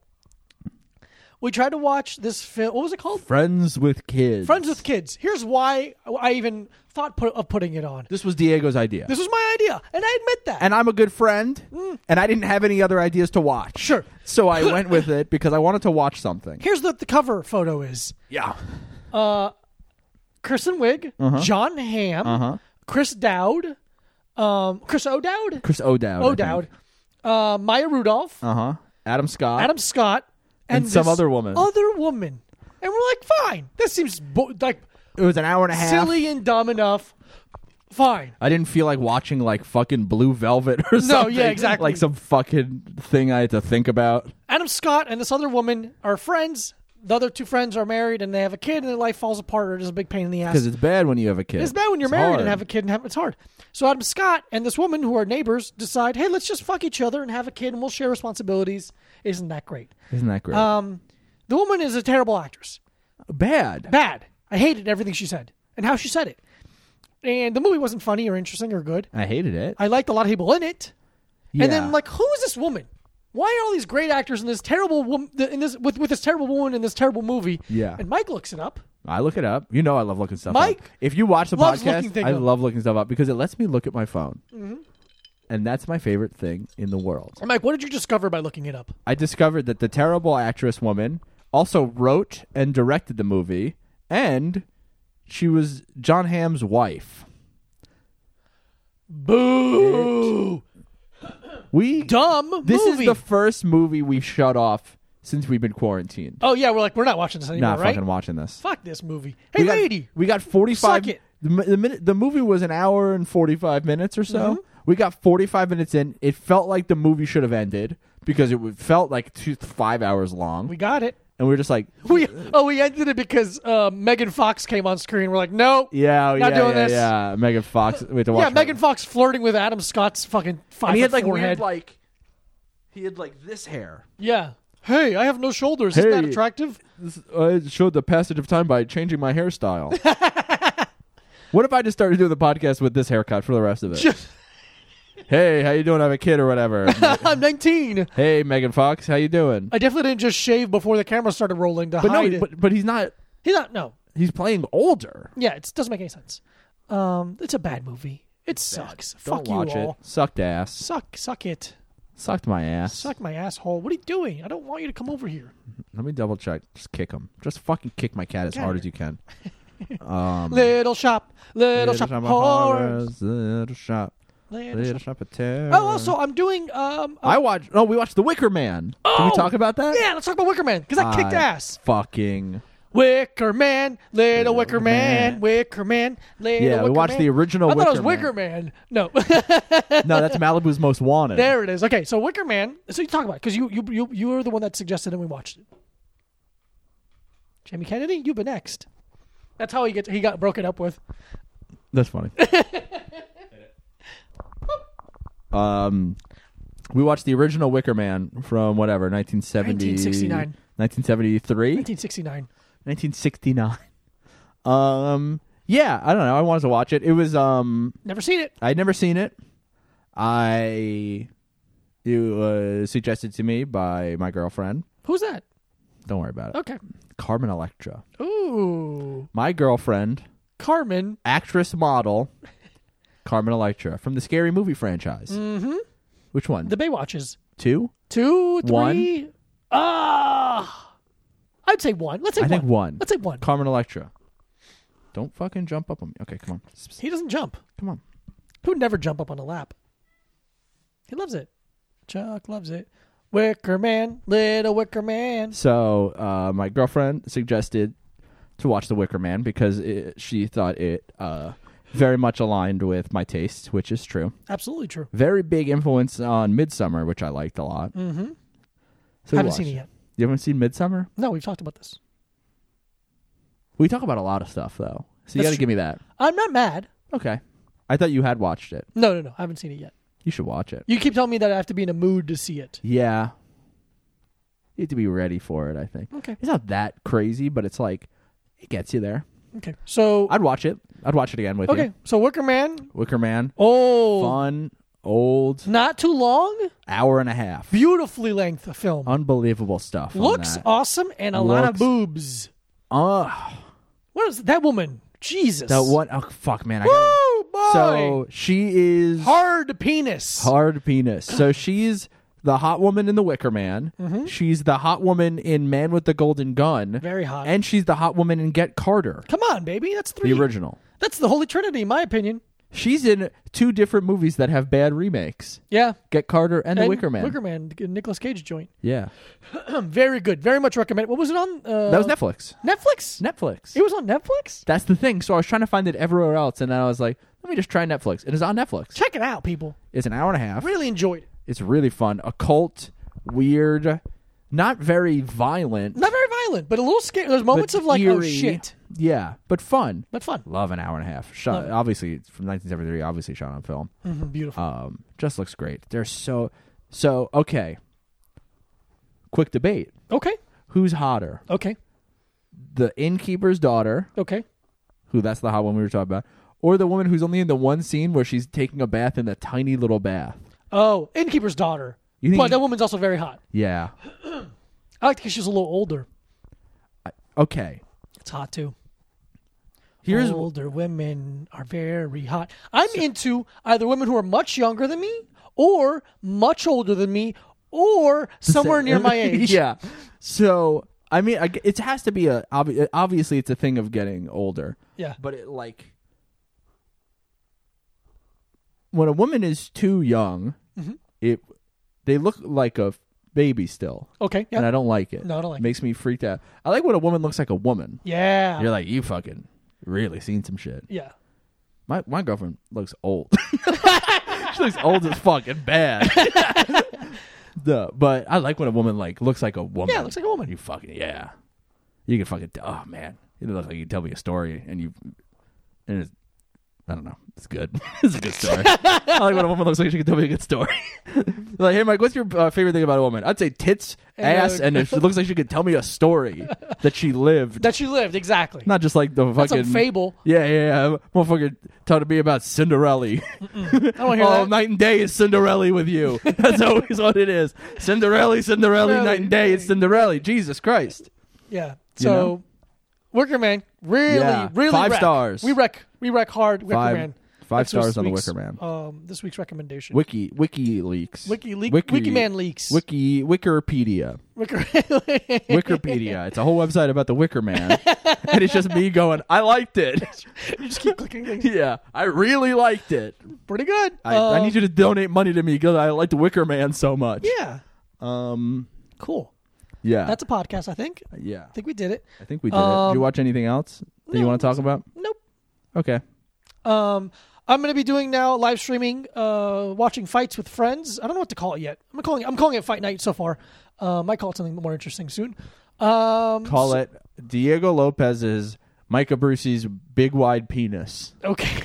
We tried to watch this film. What was it called? Friends with Kids. Friends with Kids. Here's why I even thought put, of putting it on. This was Diego's idea. This was my idea, and I admit that. and I'm a good friend, and I didn't have any other ideas to watch. Sure. So I went with it because I wanted to watch something. Here's what the cover photo is: Yeah. Kristen Wiig, John Hamm, Uh-huh. Chris Dowd, um, Chris O'Dowd, Chris O'Dowd. O'Dowd, uh, Maya Rudolph, Uh huh. Adam Scott. Adam Scott, and, And some this other woman. Other woman, and we're like, fine. This seems bo- like It was an hour and a half. silly and dumb enough. Fine. I didn't feel like watching like fucking Blue Velvet or something. yeah, exactly. Like some fucking thing I had to think about. Adam Scott and this other woman are friends. The other two friends are married and they have a kid, and their life falls apart. Or it is a big pain in the ass. Because it's bad when you have a kid. It's bad when you're It's married hard. and have a kid, and have, it's hard. So Adam Scott and this woman, who are neighbors, decide, hey, let's just fuck each other and have a kid, and we'll share responsibilities. Isn't that great? Isn't that great? Um, the woman is a terrible actress. bad. Bad. I hated everything she said and how she said it. And the movie wasn't funny or interesting or good. I hated it. I liked a lot of people in it. yeah. And then I'm like, who is this woman? Why are all these great actors in this terrible woman in this with, with this terrible woman in this terrible movie? Yeah. And Mike looks it up. I look it up. You know I love looking stuff Mike up. If you watch the loves looking podcast, things I up. love looking stuff up because it lets me look at my phone. Mm-hmm. And that's my favorite thing in the world. And Mike, what did you discover by looking it up? I discovered that the terrible actress woman also wrote and directed the movie, and she was John Hamm's wife. Boo! We Dumb This movie. is the first movie we've shut off since we've been quarantined. Oh yeah, we're like we're not watching this anymore, Not right? fucking watching this. Fuck this movie. Hey we got, lady, we got forty-five. Suck it. The, mi- the minute the movie was an hour and forty-five minutes or so. Mm-hmm. We got forty-five minutes in. It felt like the movie should have ended because it w- felt like two, five hours long. we got it. and we were just like, We oh we ended it because uh, Megan Fox came on screen. We're like, no, yeah, Not yeah, doing yeah, this. yeah. Megan Fox. We had to watch yeah, her. Megan Fox flirting with Adam Scott's fucking five And he had foot like forehead. weird, like he had like this hair. yeah. Hey, I have no shoulders. Isn't that Hey. attractive? This, I showed the passage of time by changing my hairstyle. What if I just started doing the podcast with this haircut for the rest of it? Hey, how you doing? I have a kid or whatever. I'm nineteen. Hey, Megan Fox, how you doing? I definitely didn't just shave before the camera started rolling to But hide no, it. but, but he's not. He's not. No. He's playing older. Yeah, it doesn't make any sense. Um, it's a bad movie. It sucks. Don't Fuck watch you it. all. Sucked ass. Suck, suck it. Sucked my ass. Suck my asshole. What are you doing? I don't want you to come over here. Let me double check. Just kick him. Just fucking kick my cat as Get hard here. as you can. Um, Little shop, little, shop, of of horrors. horrors, Little shop. Little Little shop. shop of terror. Oh, also, I'm doing. Um, I watched. Oh, we watched The Wicker Man. Can Oh! we talk about that? yeah, let's talk about Wicker Man because I kicked I ass. Fucking. Wicker Man, little Wicker Man, Man. Wicker Man, little Yeah, we Wicker watched Man. the original I thought it was Wicker Wicker Man. No, No, that's Malibu's Most Wanted. there it is. Okay, so Wicker Man. So you talk about it because you you you you were the one that suggested and we watched it. Jamie Kennedy, you've been next. That's how he gets he got broken up with. That's funny. um, we watched the original Wicker Man from whatever nineteen seventy, nineteen sixty-nine. nineteen seventy-three, nineteen sixty-nine. nineteen sixty-nine. Um, yeah, I don't know. I wanted to watch it. It was um, Never seen it. I'd never seen it. I it was suggested to me by my girlfriend. Who's that? Don't worry about it. Okay. Carmen Electra, Ooh, my girlfriend, Carmen. actress model. Carmen Electra from the Scary Movie franchise. Mm-hmm. Which one? The Baywatches. Two? Two, One? three. Ah, I'd say one. Let's say I one. think one. Let's say one. Carmen Electra. Don't fucking jump up on me. Okay, come on. He doesn't jump. Come on. He would never jump up on a lap. He loves it. Chuck loves it. Wicker Man, little Wicker Man. So, uh, my girlfriend suggested to watch The Wicker Man because it, she thought it uh, very much aligned with my taste, which is true. Absolutely true. Very big influence on Midsummer, which I liked a lot. Mm-hmm. So we Haven't watched seen it yet. You haven't seen Midsummer? No, we've talked about this. We talk about a lot of stuff, though. So you That's got to true. give me that. I'm not mad. Okay. I thought you had watched it. No, no, no. I haven't seen it yet. You should watch it. You keep telling me that I have to be in a mood to see it. Yeah. You have to be ready for it, I think. Okay. It's not that crazy, but it's like, it gets you there. Okay. So, I'd watch it. I'd watch it again with okay. you. So Wicker Man. Wicker Man. Oh. Fun, old, Not too long. hour and a half. Beautifully length of film. Unbelievable stuff. on Looks that. awesome and a lot of Looks- boobs. Uh, What is that woman? Jesus. that one, oh, fuck, man. I gotta, Woo, boy. so she is Hard penis. hard penis. So she's the hot woman in The Wicker Man. Mm-hmm. She's the hot woman in Man with the Golden Gun. Very hot. And she's the hot woman in Get Carter, Come on, baby. That's three. the original. That's the Holy Trinity, in my opinion. She's in two different movies that have bad remakes. Yeah. Get Carter and The And Wicker Man. Wicker Man, the Nicolas Cage joint. Yeah. Very good. Very much recommend. What was it on? Uh, That was Netflix. Netflix. Netflix. It was on Netflix? That's the thing. So I was trying to find it everywhere else, and then I was like, let me just try Netflix. It is on Netflix. Check it out, people. It's an hour and a half. Really enjoyed it. It's really fun. Occult, weird, not very violent. Not very violent, but a little scary. There's moments but of like, oh eerie. shit. Yeah, but fun. But fun. Love an hour and a half. Shot, Love it. obviously, it's from nineteen seventy-three. Obviously shot on film. hmm beautiful. Um, just looks great. They're so so okay. Quick debate: okay. who's hotter, Okay. the innkeeper's daughter, Okay. who that's the hot one we were talking about, or the woman who's only in the one scene where she's taking a bath in the tiny little bath? Oh, innkeeper's daughter. You think- But that woman's also very hot. Yeah. I like because she's a little older. Okay. It's hot too. Here's Older women are very hot. I'm into either women who are much younger than me, or much older than me, or somewhere near my age. Yeah. So I mean, I g it has to be a obvi- obviously it's a thing of getting older, Yeah. but it like when a woman is too young, Mhm. it they look like a baby still, Okay. and I Yeah. don't like it. No, I don't like it. Makes me freaked out. I like when a woman looks like a woman. Yeah. You're like, you fucking really seen some shit. Yeah. My my girlfriend looks old. She looks old as fucking bad. Duh. But I like when a woman like looks like a woman. Yeah, looks like a woman. You fucking yeah. You can fucking oh man. You look like you can tell me a story and you and it's I don't know. It's good. It's a good story. I like when a woman looks like she can tell me a good story. Like, hey, Mike, what's your uh, favorite thing about a woman? I'd say tits, ass, uh, and if it looks like she could tell me a story that she lived. That she lived, exactly. Not just like the fucking... That's some fable. Yeah, yeah, yeah. Motherfucker talking to me about Cinderella. I don't hear Oh, that. night and day is Cinderella with you. That's always what it is. Cinderella, Cinderella, Cinderella. night and day is Cinderella. Jesus Christ. Yeah. You So, know? Wicker Man, really, Yeah. really Five wreck. stars. We wreck. We wreck hard. Wicker Five- Man. Five That's this stars on the week's, Wicker Man. Um, this week's recommendation. Wiki, WikiLeaks. Wiki, leak, Wiki, Wiki Man leaks. Wiki, Wikipedia. Wicker. Wikipedia. It's a whole website about the Wicker Man. And it's just me going, I liked it. You just keep clicking things. Yeah, I really liked it. Pretty good. I, I Um, need you to donate money to me because I like the Wicker Man so much. Yeah. Um. Cool. Yeah. That's a podcast, I think. yeah. I think we did it. I think we did it. Did Um, you watch anything else that you no, want to talk about? Nope. Okay. Um, I'm going to be doing now live streaming, uh, watching fights with friends. I don't know what to call it yet. I'm calling it, I'm calling it Fight Night so far. Uh, might call it something more interesting soon. Um, Call so- it Diego Lopez's Micah Brucey's big wide penis. Okay.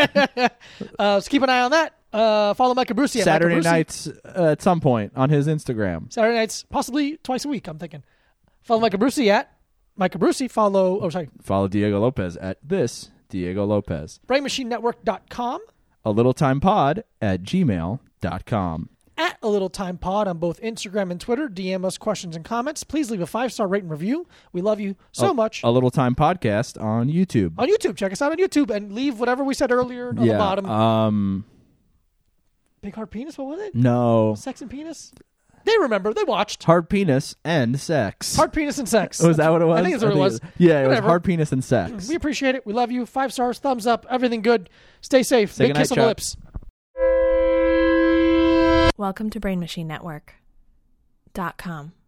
uh, so keep an eye on that. Uh, follow Micah Brucey at Saturday Micah Brucey. nights uh, at some point on his Instagram. Saturday nights, possibly twice a week, I'm thinking. Follow Micah Brucey at Micah Brucey. Follow, oh, sorry, Follow Diego Lopez at this Diego Lopez. brain machine network dot com. A little time pod at gmail dot com. At A Little Time Pod on both Instagram and Twitter. D M us questions and comments. Please leave a five-star rate and review. We love you so a, much. A little time podcast on YouTube. On YouTube. Check us out on YouTube and leave whatever we said earlier on yeah. the bottom. Um. Big hard penis? What was it? No. Sex and penis? They remember. They watched. Hard penis and sex. Hard penis and sex. Was that what it was? I think that's what it was. Yeah, it Whatever. was hard penis and sex. We appreciate it. We love you. Five stars, thumbs up, everything good. Stay safe. Say Big goodnight, kiss on the Chuck. lips. Welcome to Brain Machine Network dot com.